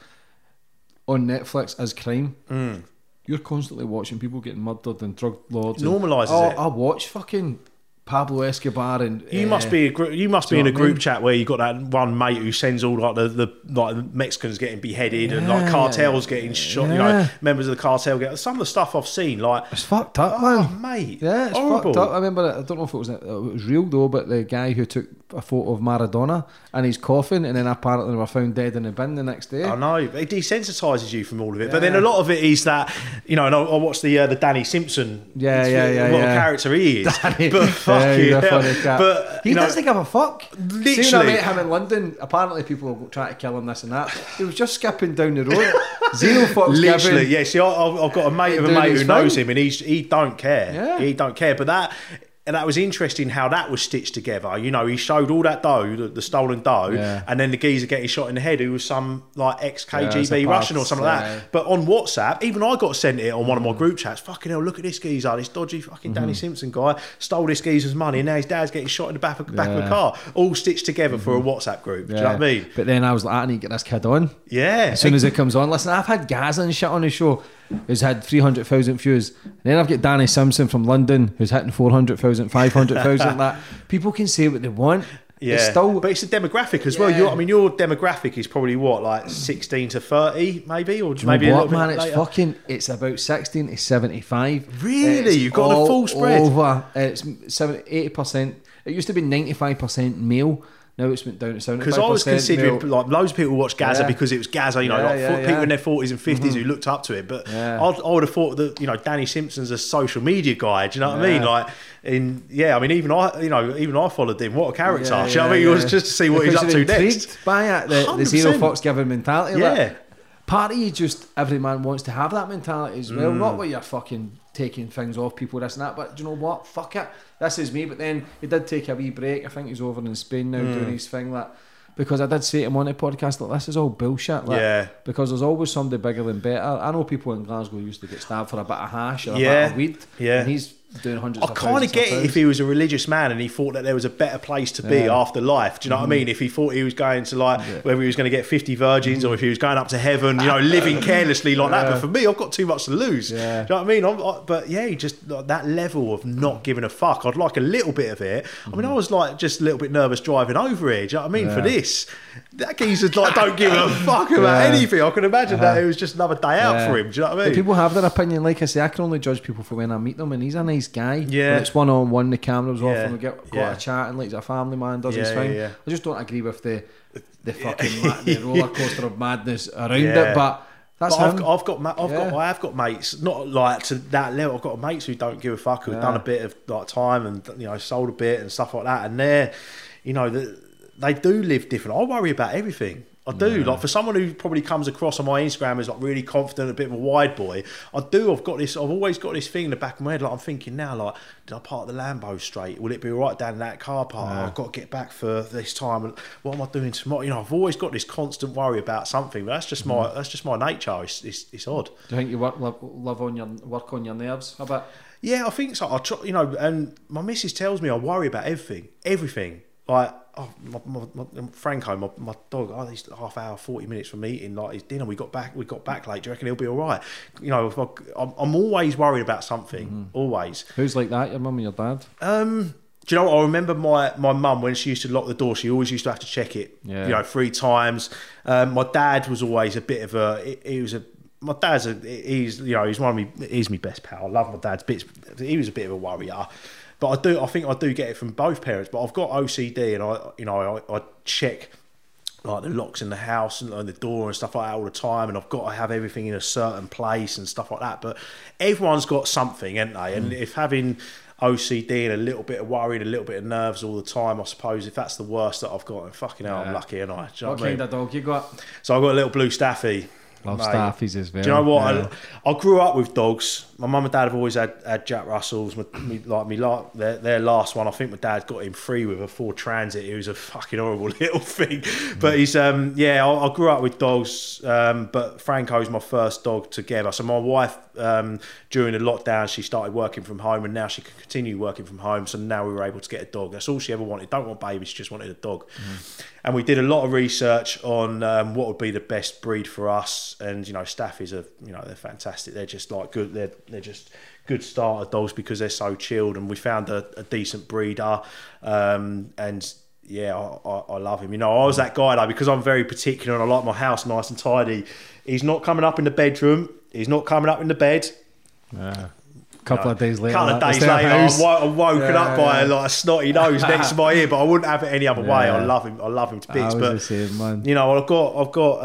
on Netflix is crime. You're constantly watching people getting murdered and drug lords. Normalises it. I watch fucking Pablo Escobar and you must be in a group chat where you got that one mate who sends all like the Mexicans getting beheaded and like cartels getting shot. You know, members of the cartel get some of the stuff I've seen. Like it's fucked up, man. Mate. Yeah, it's horrible. fucked up. I remember I don't know if it was real though, but the guy who took a photo of Maradona and his coffin, and then apparently they were found dead in the bin the next day. I know it desensitises you from all of it, but then a lot of it is that and I watched the Danny Simpson. What a character he is. Danny, but fucking funny cat. But he doesn't give a fuck. Literally, see, when I met him in London, apparently people were trying to kill him, this and that. He was just skipping down the road. Zero fucks. Literally, yeah. See, I've got a mate of a mate who knows him, and he don't care. Yeah. He don't care. But that was interesting how that was stitched together. You know, he showed all that dough, the stolen dough, and then the geezer getting shot in the head who was some like ex-KGB Russian or something like that. But on WhatsApp, even I got sent it on one of my group chats. Fucking hell, look at this geezer, this dodgy fucking Danny Simpson guy stole this geezer's money and now his dad's getting shot in the back of a car. All stitched together for a WhatsApp group. Do you know what I mean? But then I was like, I need to get this kid on. Yeah. As soon as it comes on. Listen, I've had Gaza and shit on the show who's had 300,000 views. And then I've got Danny Simpson from London who's hitting 400,000, 500,000. That people can say what they want. Yeah, but it's a demographic as well. Your demographic is probably what, like 16 to 30, maybe, or maybe a little bit later. It's about 16 to 75. Really, you've got the full spread. Over it's 80%. It used to be 95% male. Now it's went down to 75%. Because I was considering, like, loads of people watch Gaza because it was Gaza, people in their 40s and 50s who looked up to it. But I would have thought that, Danny Simpson's a social media guy. Do you know what I mean? Like, even I followed him. What a character. Do you know what I mean? It was just to see what he's up to next. By it, the zero fucks given mentality. Yeah. Like, part of you just, every man wants to have that mentality as well. Not where you're fucking taking things off people, this and that, but do you know what? Fuck it. This is me. But then he did take a wee break. I think he's over in Spain now doing his thing. Like, because I did say to him on the podcast, like, this is all bullshit. Like, because there's always somebody bigger than better. I know people in Glasgow used to get stabbed for a bit of hash or a bit of weed. Yeah. And he's doing hundreds of thousands. I kind of get it if he was a religious man and he thought that there was a better place to be after life. Do you know what I mean? If he thought he was going to whether he was going to get 50 virgins or if he was going up to heaven, living carelessly like that. But for me, I've got too much to lose. Do you know what I mean? He just like, that level of not giving a fuck. I'd like a little bit of it. I mean, I was like just a little bit nervous driving over here. Do you know what I mean? For this, that geezer's like don't give a fuck about anything. I can imagine that it was just another day out for him. Do you know what I mean? But people have their opinion. Like I say, I can only judge people for when I meet them, and he's a nice guy. Yeah. When it's one-on-one, the camera's off, and we got a chat, and like he's a family man, does his thing. I just don't agree with the fucking the roller coaster of madness around it, but. That's him. I have got mates, not like to that level. I've got mates who don't give a fuck, who've done a bit of like time and sold a bit and stuff like that, and they're, they do live different. I worry about everything. I do. Like for someone who probably comes across on my Instagram as like really confident, a bit of a wide boy, I've always got this thing in the back of my head. Like I'm thinking now, like, did I park the Lambo straight? Will it be all right down in that car park? I've got to get back for this time. What am I doing tomorrow? I've always got this constant worry about something. But that's just my nature. It's odd. Do you think you work on your nerves a bit? Yeah, I think so. I try, and my missus tells me I worry about everything. Like, my Franco, my dog, he's half hour, 40 minutes from eating like his dinner. We got back late. Do you reckon he'll be all right? I'm always worried about something. Always. Who's like that? Your mum and your dad? Do you know what? I remember my mum when she used to lock the door. She always used to have to check it. 3 times. My dad was always a bit of a. My dad's he's one of me. He's my best pal. I love my dad's bits. He was a bit of a worrier. But I think I do get it from both parents. But I've got OCD, and I check like the locks in the house and the door and stuff like that all the time, and I've got to have everything in a certain place and stuff like that. But everyone's got something, haven't they? And if having OCD and a little bit of worry and a little bit of nerves all the time, I suppose if that's the worst that I've got, then fucking hell, I'm lucky, ain't I? What kind of dog you got? So I've got a little blue Staffy. Love Mate, Staffies as well. Do you know what? Yeah. I grew up with dogs. My mum and dad have always had Jack Russells. Their last one, I think my dad got him free with a Ford Transit. It was a fucking horrible little thing. But he's, I grew up with dogs. But Franco's my first dog together. So my wife, during the lockdown, she started working from home, and now she can continue working from home. So now we were able to get a dog. That's all she ever wanted. Don't want babies, she just wanted a dog. And we did a lot of research on what would be the best breed for us. And, you know, Staffies are, you know, they're fantastic. They're just like good. They're just good starter dogs because they're so chilled. And we found a decent breeder. And yeah, I love him. You know, I was that guy though, because I'm very particular and I like my house nice and tidy. He's not coming up in the bedroom. He's not coming up in the bed. Yeah. Couple of days later, I'm woken up by like a snotty nose next to my ear, but I wouldn't have it any other way. I love him to bits. But the same, man. you know, I've got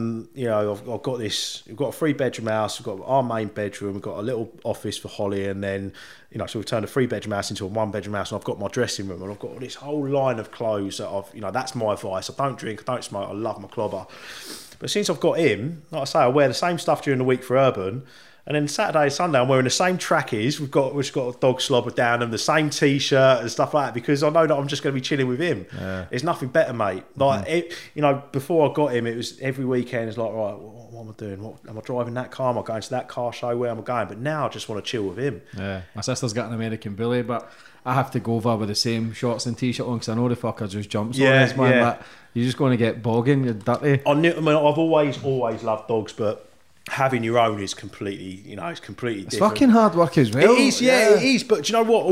this. We've got a 3-bedroom house. We've got our main bedroom. We've got a little office for Holly, and then, you know, so we've turned a 3-bedroom house into a 1-bedroom house, and I've got my dressing room, and I've got this whole line of clothes that I've, you know, that's my vice. I don't drink, I don't smoke, I love my clobber. But since I've got him, like I say, I wear the same stuff during the week for Urban. And then Saturday and Sunday, I'm wearing the same trackies. We've got a dog slobber down and the same T-shirt and stuff like that, because I know that I'm just going to be chilling with him. Yeah. There's nothing better, mate. Like, you know, before I got him, it was every weekend. It's like, right, what am I doing? What am I driving that car? Am I going to that car show? Where am I going? But now I just want to chill with him. Yeah, my sister's got an American Bully, but I have to go over with the same shorts and T-shirt on because I know the fucker just jumps on us, man. But you're just going to get bogging. You're dirty. I've always loved dogs, but having your own is completely, you know, it's completely different. It's fucking hard work as well. It is, it is. But do you know what?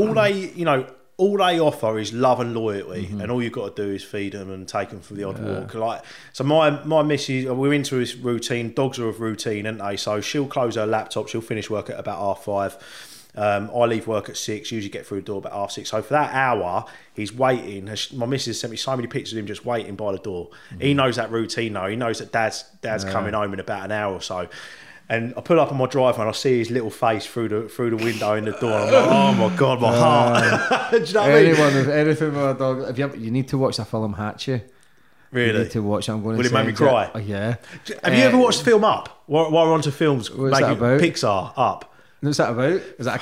All they offer is love and loyalty, and all you've got to do is feed them and take them for the odd walk. Like, so my missus, we're into this routine. Dogs are of routine, aren't they? So she'll close her laptop. She'll finish work at about 5:30. I leave work at 6, usually get through the door about 6:30. So for that hour, he's waiting. My missus sent me so many pictures of him just waiting by the door. He knows that routine now. He knows that dad's coming home in about an hour or so. And I pull up on my driveway and I see his little face through the window in the door. And I'm like, oh my God, my heart. Do you know what I mean? With anything with a dog, you need to watch the film Hatchie. Really? You need to watch it. I'm going Will to it make me cry? Yeah. Have you ever watched the film Up? While we're onto films, what's that about? Pixar, Up. What's that about?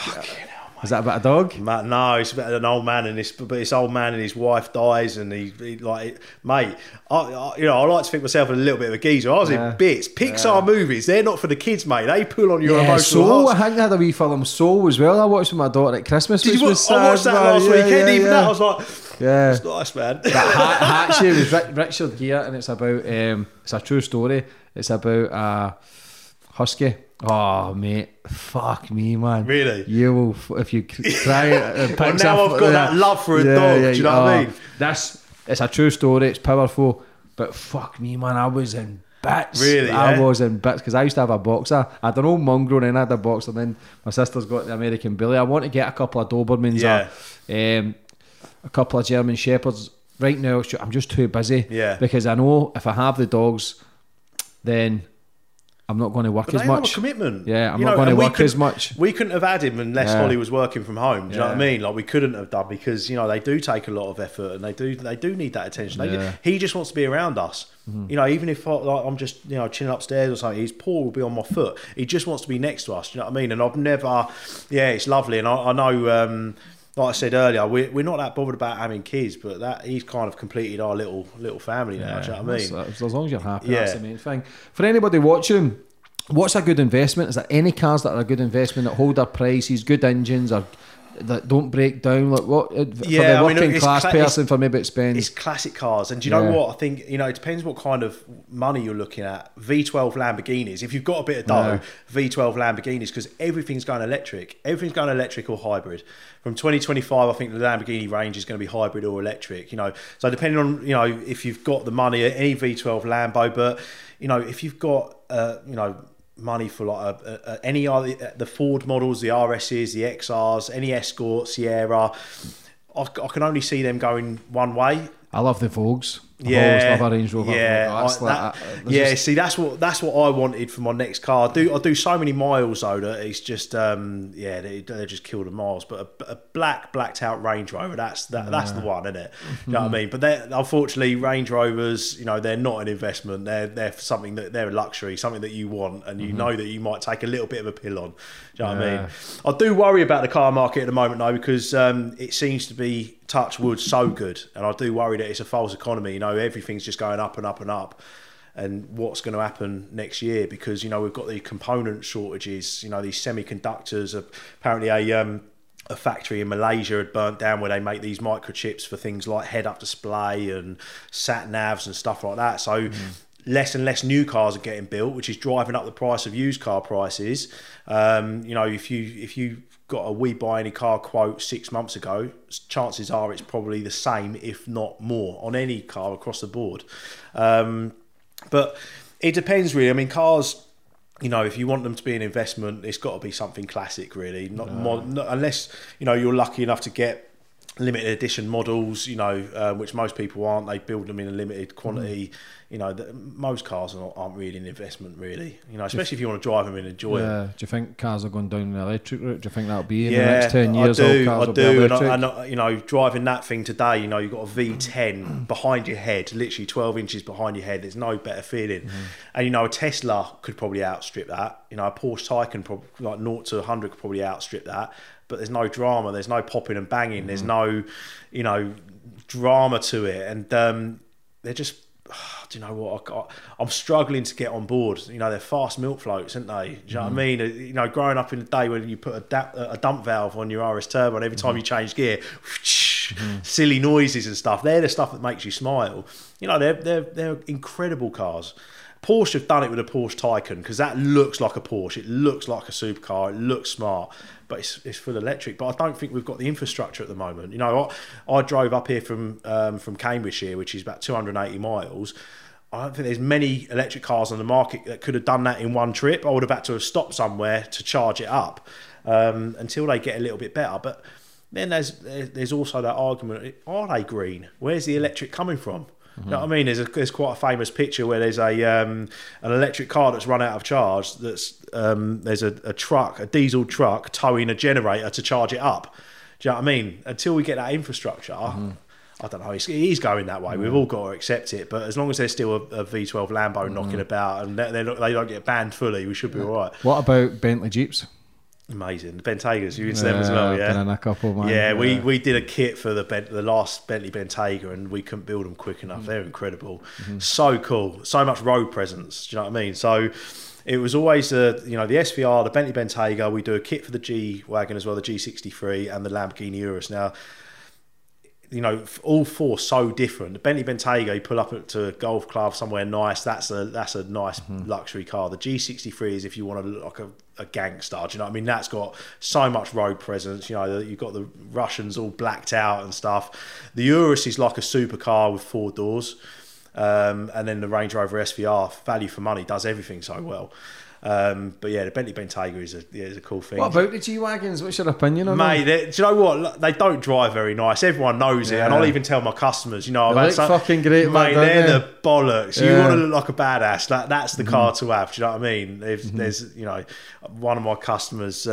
Is that about a dog? No, it's about an old man, and this old man and his wife dies, and he like, mate, I like to think myself a little bit of a geezer. I was in bits. Pixar movies, they're not for the kids, mate. They pull on your emotional Soul, hearts. I think they had a wee film Soul as well. I watched with my daughter at Christmas. Did you watch? I watched that last weekend. Even that, I was like, yeah, it's nice, man. That Hatchie was Richard Gere, and it's about it's a true story. It's about a husky. Oh, mate, fuck me, man. Really? You will, if you try it. Well, now I've got that love for a dog, do you know what I mean? It's a true story, it's powerful, but fuck me, man, I was in bits. Really, I was in bits, because I used to have a boxer. I had an old mongrel, and I had a boxer, then my sister's got the American Bully. I want to get a couple of Dobermans, a couple of German Shepherds. Right now, I'm just too busy, because I know if I have the dogs, then I'm not going to work as much. Have a commitment. Yeah, I'm not going to work as much. We couldn't have had him unless Holly was working from home. Do you know what I mean? Like, we couldn't have done, because, you know, they do take a lot of effort, and they do need that attention. He just wants to be around us. You know, even if I'm just, you know, chilling upstairs or something, his paw will be on my foot. He just wants to be next to us. Do you know what I mean? And I've never, it's lovely. And I know, like I said earlier, we're not that bothered about having kids, but that he's kind of completed our little family now. Do you know what I mean? As long as you're happy, that's the main thing. For anybody watching, what's a good investment? Is there any cars that are a good investment, that hold their prices, good engines, or that don't break down? Like what for the working class person, for maybe it spends? It's classic cars, and do you know what? I think, you know, it depends what kind of money you're looking at. V12 Lamborghinis, if you've got a bit of dough, V12 Lamborghinis, because everything's going electric. Everything's going electric or hybrid. From 2025, I think the Lamborghini range is going to be hybrid or electric. You know, so depending on, you know, if you've got the money, any V12 Lambo, but, you know, if you've got you know, money for like any other, the Ford models, the RSs, the XRs, any Escort, Sierra, I can only see them going one way. I love the Vogues. I've always loved a Range Rover. See, that's what I wanted for my next car. I do so many miles though that it's just they just kill the miles. But a blacked out Range Rover, that's the one, isn't it? You know what I mean? But unfortunately, Range Rovers, you know, they're not an investment. They're something they're a luxury, something that you want, and you know that you might take a little bit of a pill on. Do you know what I mean? I do worry about the car market at the moment though, because it seems to be, touch wood, so good, and I do worry that it's a false economy. You know, everything's just going up and up and up, and what's going to happen next year, because, you know, we've got the component shortages. You know, these semiconductors. Apparently a factory in Malaysia had burnt down where they make these microchips for things like head-up display and sat navs and stuff like that. So less and less new cars are getting built, which is driving up the price of used car prices. You know, if you got a We Buy Any Car quote 6 months ago, chances are it's probably the same, if not more, on any car across the board. But it depends really. I mean, cars, you know, if you want them to be an investment, it's got to be something classic really. Not unless, you know, you're lucky enough to get limited edition models, you know, which most people aren't. They build them in a limited quantity. You know, most cars aren't really an investment, really. You know, especially if you want to drive them and enjoy them. Do you think cars are going down the electric route? Do you think that'll be in the next 10 years? I do. And you know, driving that thing today, you know, you've got a V10 behind your head, literally 12 inches behind your head. There's no better feeling. And, you know, a Tesla could probably outstrip that. You know, a Porsche Taycan, like 0 to 100, could probably outstrip that. But there's no drama. There's no popping and banging. There's no, you know, drama to it. And they're just... do you know what? I'm struggling to get on board. You know, they're fast milk floats, aren't they? Do you know what I mean? You know, growing up in the day when you put a dump valve on your RS Turbo, and every time you change gear, silly noises and stuff. They're the stuff that makes you smile. You know, they're incredible cars. Porsche have done it with a Porsche Taycan, because that looks like a Porsche. It looks like a supercar. It looks smart, but it's full electric. But I don't think we've got the infrastructure at the moment. You know, I drove up here from Cambridgeshire, which is about 280 miles. I don't think there's many electric cars on the market that could have done that in one trip. I would have had to have stopped somewhere to charge it up until they get a little bit better. But then there's also that argument: are they green? Where's the electric coming from? You know what I mean? There's quite a famous picture where there's an electric car that's run out of charge. There's a diesel truck towing a generator to charge it up. Do you know what I mean? Until we get that infrastructure, I don't know. He's going that way. We've all got to accept it. But as long as there's still a V12 Lambo knocking about and they don't get banned fully, we should be all right. What about Bentley Jeeps? Amazing. The Bentegas, you into them as well, yeah? Been in a couple, man. Yeah, we did a kit for the last Bentley Bentayga, and we couldn't build them quick enough. They're incredible. So cool. So much road presence. Do you know what I mean? So it was always, the SVR, the Bentley Bentayga. We do a kit for the G-Wagon as well, the G63 and the Lamborghini Urus. Now, you know, all four so different. The Bentley Bentayga, you pull up to a golf club somewhere nice. That's a nice luxury car. The G63 is if you want to look like a gangster. Do you know what I mean? That's got so much road presence. You know, you've got the Russians all blacked out and stuff. The Urus is like a supercar with 4 doors, and then the Range Rover SVR, value for money, does everything so well. But yeah, the Bentley Bentayga is a cool thing. What about the G-Wagons? What's your opinion on them? Mate, do you know what? They don't drive very nice. Everyone knows it, and I'll even tell my customers, you know, they look fucking great, mate. They're the bollocks. You want to look like a badass. That's the car to have. Do you know what I mean? There's you know, one of my customers.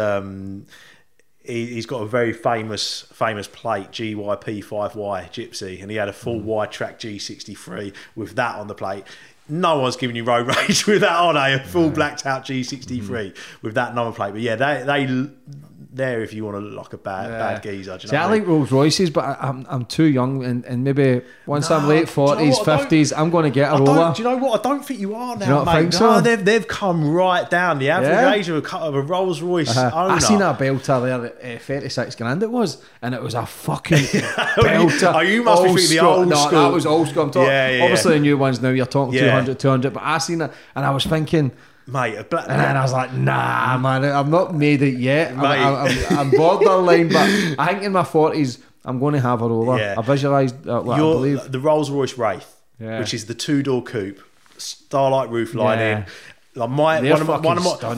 He's got a very famous plate, GYP5Y Gypsy, and he had a full wide track G63 with that on the plate. No one's giving you road rage with that on, a full blacked out G63 with that number plate. But yeah, they're if you want to look like a bad geezer. Do you know I like Rolls Royces, but I'm too young, and maybe once I'm late 40s, 50s, I'm going to get a Roller. Do you know what? I don't think you are now, do you not mate. Think so? No, they've come right down. The average age of a Rolls Royce owner. I seen a belter there, 36 grand it was, and it was a fucking belter. Oh, you must be thinking the old school. No, that was old school. I'm talking. Yeah. Obviously, the new ones now, you're talking 200, but I seen it, and I was thinking... Mate, and then I was like, nah, man, I'm not made it yet. I'm borderline, but I think in my 40s, I'm going to have a Roller. Yeah. I visualised, I believe. The Rolls Royce Wraith, which is the 2-door coupe, starlight roof lining. Like one of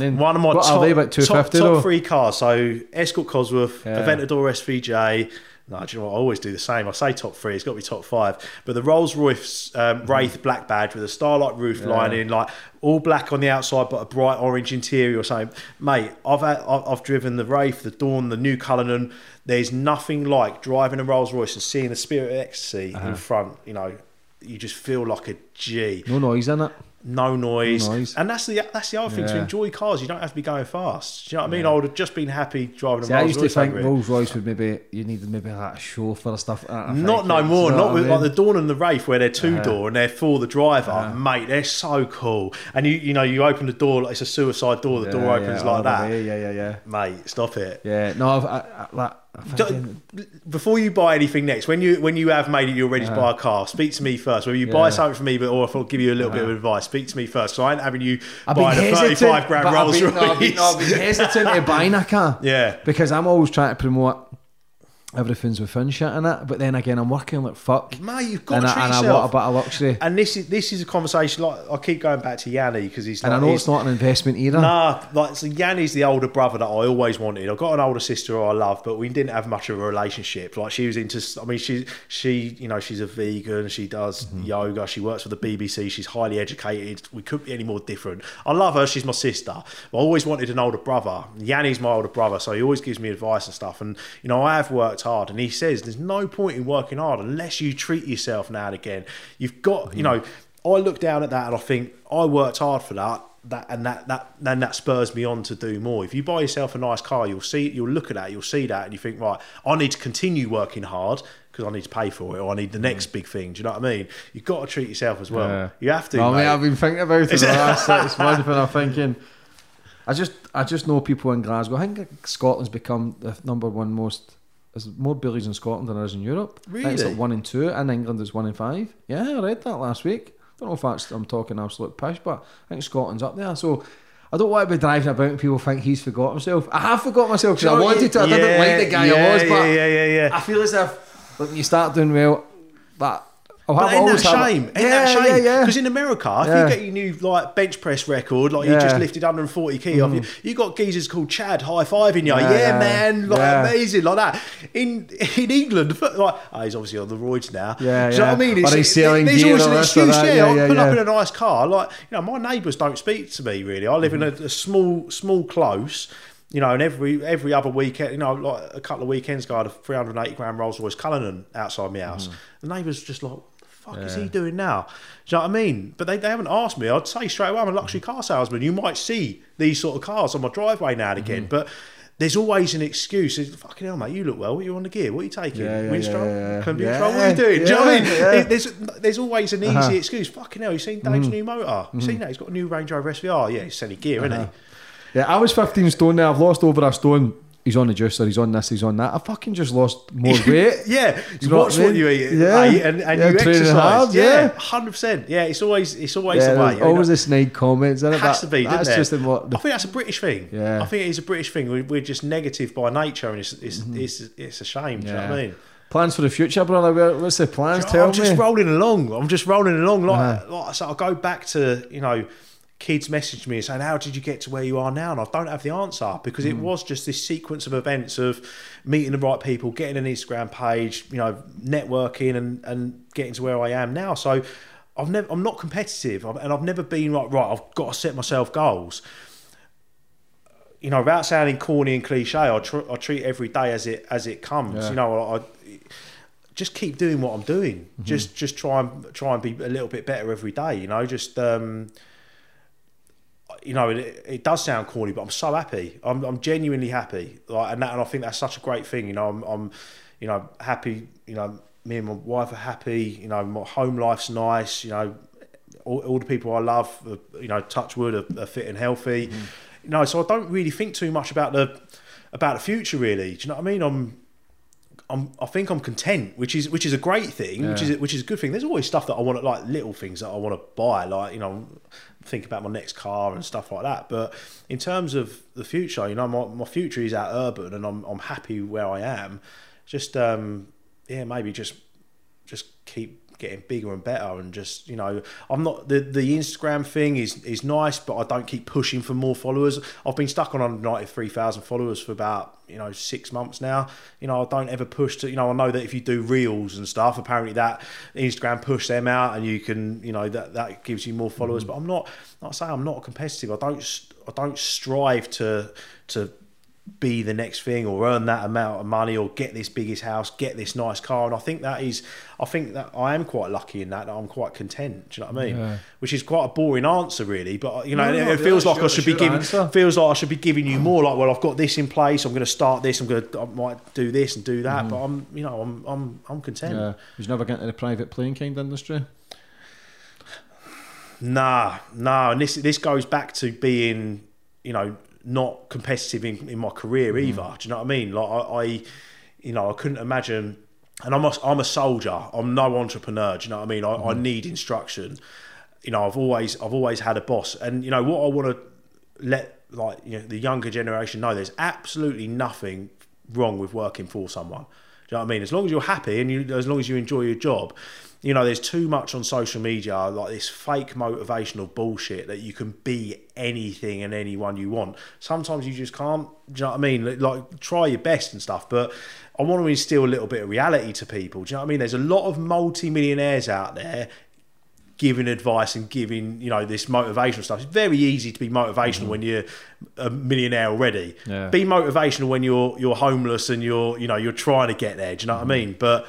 my top 3 cars. So Escort Cosworth, Aventador SVJ, No, do you know what? I always do the same. I say top 3, it's got to be top 5. But the Rolls-Royce Wraith black badge with a starlight roof lining, like all black on the outside but a bright orange interior or something. Mate, I've driven the Wraith, the Dawn, the new Cullinan. There's nothing like driving a Rolls-Royce and seeing the Spirit of Ecstasy in front. You know, you just feel like a G. No noise in it. No noise. And that's the other thing, to enjoy cars. You don't have to be going fast. Do you know what I mean? I would have just been happy driving a Rolls-Royce. I used to think Rolls-Royce would you needed maybe like a chauffeur or stuff. Not no more. Not with like the Dawn and the Wraith where they're two-door and they're for the driver. Mate, they're so cool. And you know, you open the door, like it's a suicide door. The door opens like that. Yeah. Mate, stop it. Yeah, no, before you buy anything next, when you have made it, you're ready to buy a car, speak to me first. Whether you buy something from me, or if I'll give you a little bit of advice, speak to me first. So I ain't having you buying a 35 grand Rolls Royce. I've been hesitant to buying a car. Yeah, because I'm always trying to promote everything's within shit in it, but then again I'm working like fuck. Mate, you've got to treat yourself. And I want a bit of luxury. And this is a conversation, like I keep going back to Yanni because he's and I know it's not an investment either. Nah, like so Yanni's the older brother that I always wanted. I've got an older sister who I love, but we didn't have much of a relationship. Like she was into, I mean she you know, she's a vegan, she does yoga, she works for the BBC, she's highly educated. We couldn't be any more different. I love her, she's my sister. But I always wanted an older brother. Yanni's my older brother, so he always gives me advice and stuff. And you know, I have worked hard, and he says there's no point in working hard unless you treat yourself now and again. You've got, you know, I look down at that and I think I worked hard for that spurs me on to do more. If you buy yourself a nice car, you'll look at that, you'll see that, and you think, right, I need to continue working hard because I need to pay for it, or I need the next big thing. Do you know what I mean? You've got to treat yourself as well. Yeah. You have to. No, mate, I've been thinking about it. It's one thing I'm thinking. I just know people in Glasgow. I think Scotland's become the number one most. There's more billies in Scotland than there is in Europe. Really? I think it's like 1 and 2, and England is 1 and 5. Yeah, I read that last week. Don't know if I'm talking absolute pish, but I think Scotland's up there. So I don't want to be driving about and people think he's forgot himself. I have forgot myself because I wanted to. I didn't like the guy I was, but I feel as if when you start doing well, that. But ain't that shame? Ain't that shame? Because in America, if you get your new like bench press record, like you just lifted 140 kg off, you got geezers called Chad high-fiving you. Yeah, man, like amazing, like that. In England, like he's obviously on the roids now. Do you know what I mean? But he's selling there's gear always an excuse. I pull up in a yeah. nice car. Like, you know, my neighbours don't speak to me really. I live in a small close. You know, and every other weekend, you know, like a couple of weekends ago, I had a 380 grand Rolls Royce Cullinan outside my house. The neighbours just like, fuck is he doing now? Do you know what I mean? But they haven't asked me. I'd say straight away I'm a luxury car salesman. You might see these sort of cars on my driveway now and again, but there's always an excuse. It's, fucking hell, mate, you look well. You're on the gear. What are you taking? Windstroke? Control? What are you doing? Do you know what I mean? There's always an easy excuse. Fucking hell, you seen Dave's new motor? You seen that? He's got a new Range Rover SVR. Yeah, he's selling gear, isn't he? Yeah, I was 15 stone now. I've lost over a stone. He's on the juicer, he's on this, he's on that. I fucking just lost more weight. You watch what you eat, and you exercise. Hard, 100%. Yeah, it's always the way. Always the snide comments. It has to be, doesn't it? Just I think that's a British thing. Yeah. I think it is a British thing. We're just negative by nature, and it's a shame. Do you know what I mean? Plans for the future, brother? What's the plans? Tell me. I'm just rolling along. Like so I go back to, you know, kids message me saying, how did you get to where you are now? And I don't have the answer because it was just this sequence of events of meeting the right people, getting an Instagram page, you know, networking and getting to where I am now. So I'm not competitive, and I've never been like, right, I've got to set myself goals. You know, without sounding corny and cliche, I treat every day as it comes. You know, I just keep doing what I'm doing. Just try and be a little bit better every day. You know, just you know, it does sound corny, but I'm so happy. I'm genuinely happy, like, and I think that's such a great thing. You know, I'm you know, happy. You know, me and my wife are happy. You know, my home life's nice. You know, all the people I love, you know, touch wood, are fit and healthy. You know, so I don't really think too much about the future. Really, do you know what I mean? I think I'm content, which is a great thing, which is a good thing. There's always stuff that I want, like little things that I want to buy, like, you know, think about my next car and stuff like that. But in terms of the future, you know, my future is out urban, and I'm happy where I am. Just maybe just keep getting bigger and better, and just, you know, I'm not the Instagram thing is nice, but I don't keep pushing for more followers. I've been stuck on 193,000 followers for about, you know, 6 months now. You know, I don't ever push to, you know, I know that if you do reels and stuff, apparently that Instagram push them out and you can, you know, that gives you more followers. But I'm not saying I'm not competitive. I don't strive to be the next thing or earn that amount of money or get this biggest house, get this nice car. And I think that I am quite lucky in that I'm quite content. Do you know what I mean? Yeah. Which is quite a boring answer, really. But, you know, it feels like I should be giving you more. Like, well, I've got this in place. I'm going to start this. I might do this and do that. But I'm content. Yeah. You've never got into the private plane kind of industry? Nah. And this goes back to being, you know, not competitive in my career either. Do you know what I mean? Like I couldn't imagine. And I'm a soldier. I'm no entrepreneur. Do you know what I mean? I need instruction. You know, I've always had a boss. And, you know, what I want to let, like, you know, the younger generation know, there's absolutely nothing wrong with working for someone. Do you know what I mean? As long as you're happy and as long as you enjoy your job. You know, there's too much on social media, like this fake motivational bullshit that you can be anything and anyone you want. Sometimes you just can't. Do you know what I mean? Like, try your best and stuff. But I want to instill a little bit of reality to people. Do you know what I mean? There's a lot of multi-millionaires out there giving advice and giving, you know, this motivational stuff. It's very easy to be motivational when you're a millionaire already. Yeah. Be motivational when you're homeless and you're trying to get there. Do you know what I mean? But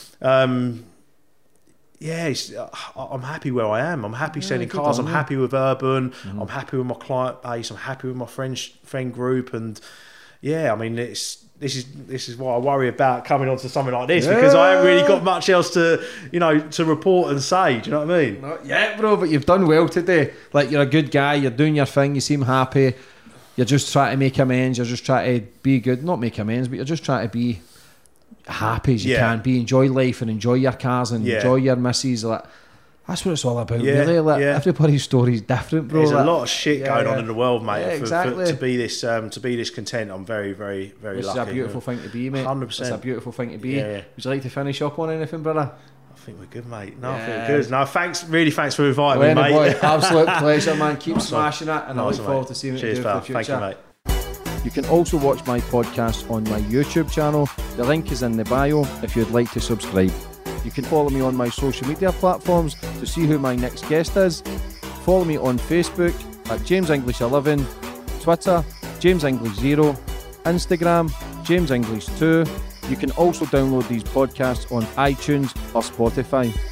yeah, I'm happy where I am. I'm happy selling cars. I'm happy with Urban. I'm happy with my client base. I'm happy with my friend group. And yeah, I mean, this is what I worry about coming onto something like this, because I haven't really got much else to report and say. Do you know what I mean? Not yet, bro. But you've done well today. Like, you're a good guy. You're doing your thing. You seem happy. You're just trying to make amends. You're just trying to be good. Not make amends, but you're just trying to be happy as you can be, enjoy life and enjoy your cars and enjoy your missus. Like, that's what it's all about, really. Like, everybody's story is different, bro. There's a lot of shit going on in the world, mate. Exactly. To be this content, I'm very, very, very lucky. It's a beautiful thing to be, mate. 100%. It's a beautiful thing to be. Would you like to finish up on anything, brother? I think we're good, mate. No, I think we're good. No, thanks for inviting me, mate. Boy, absolute pleasure, man. Keep smashing it, and I look forward to seeing what you do for the future. Thank you, mate. You can also watch my podcast on my YouTube channel. The link is in the bio if you'd like to subscribe. You can follow me on my social media platforms to see who my next guest is. Follow me on Facebook at JamesEnglish11, Twitter, JamesEnglish0, Instagram, JamesEnglish2. You can also download these podcasts on iTunes or Spotify.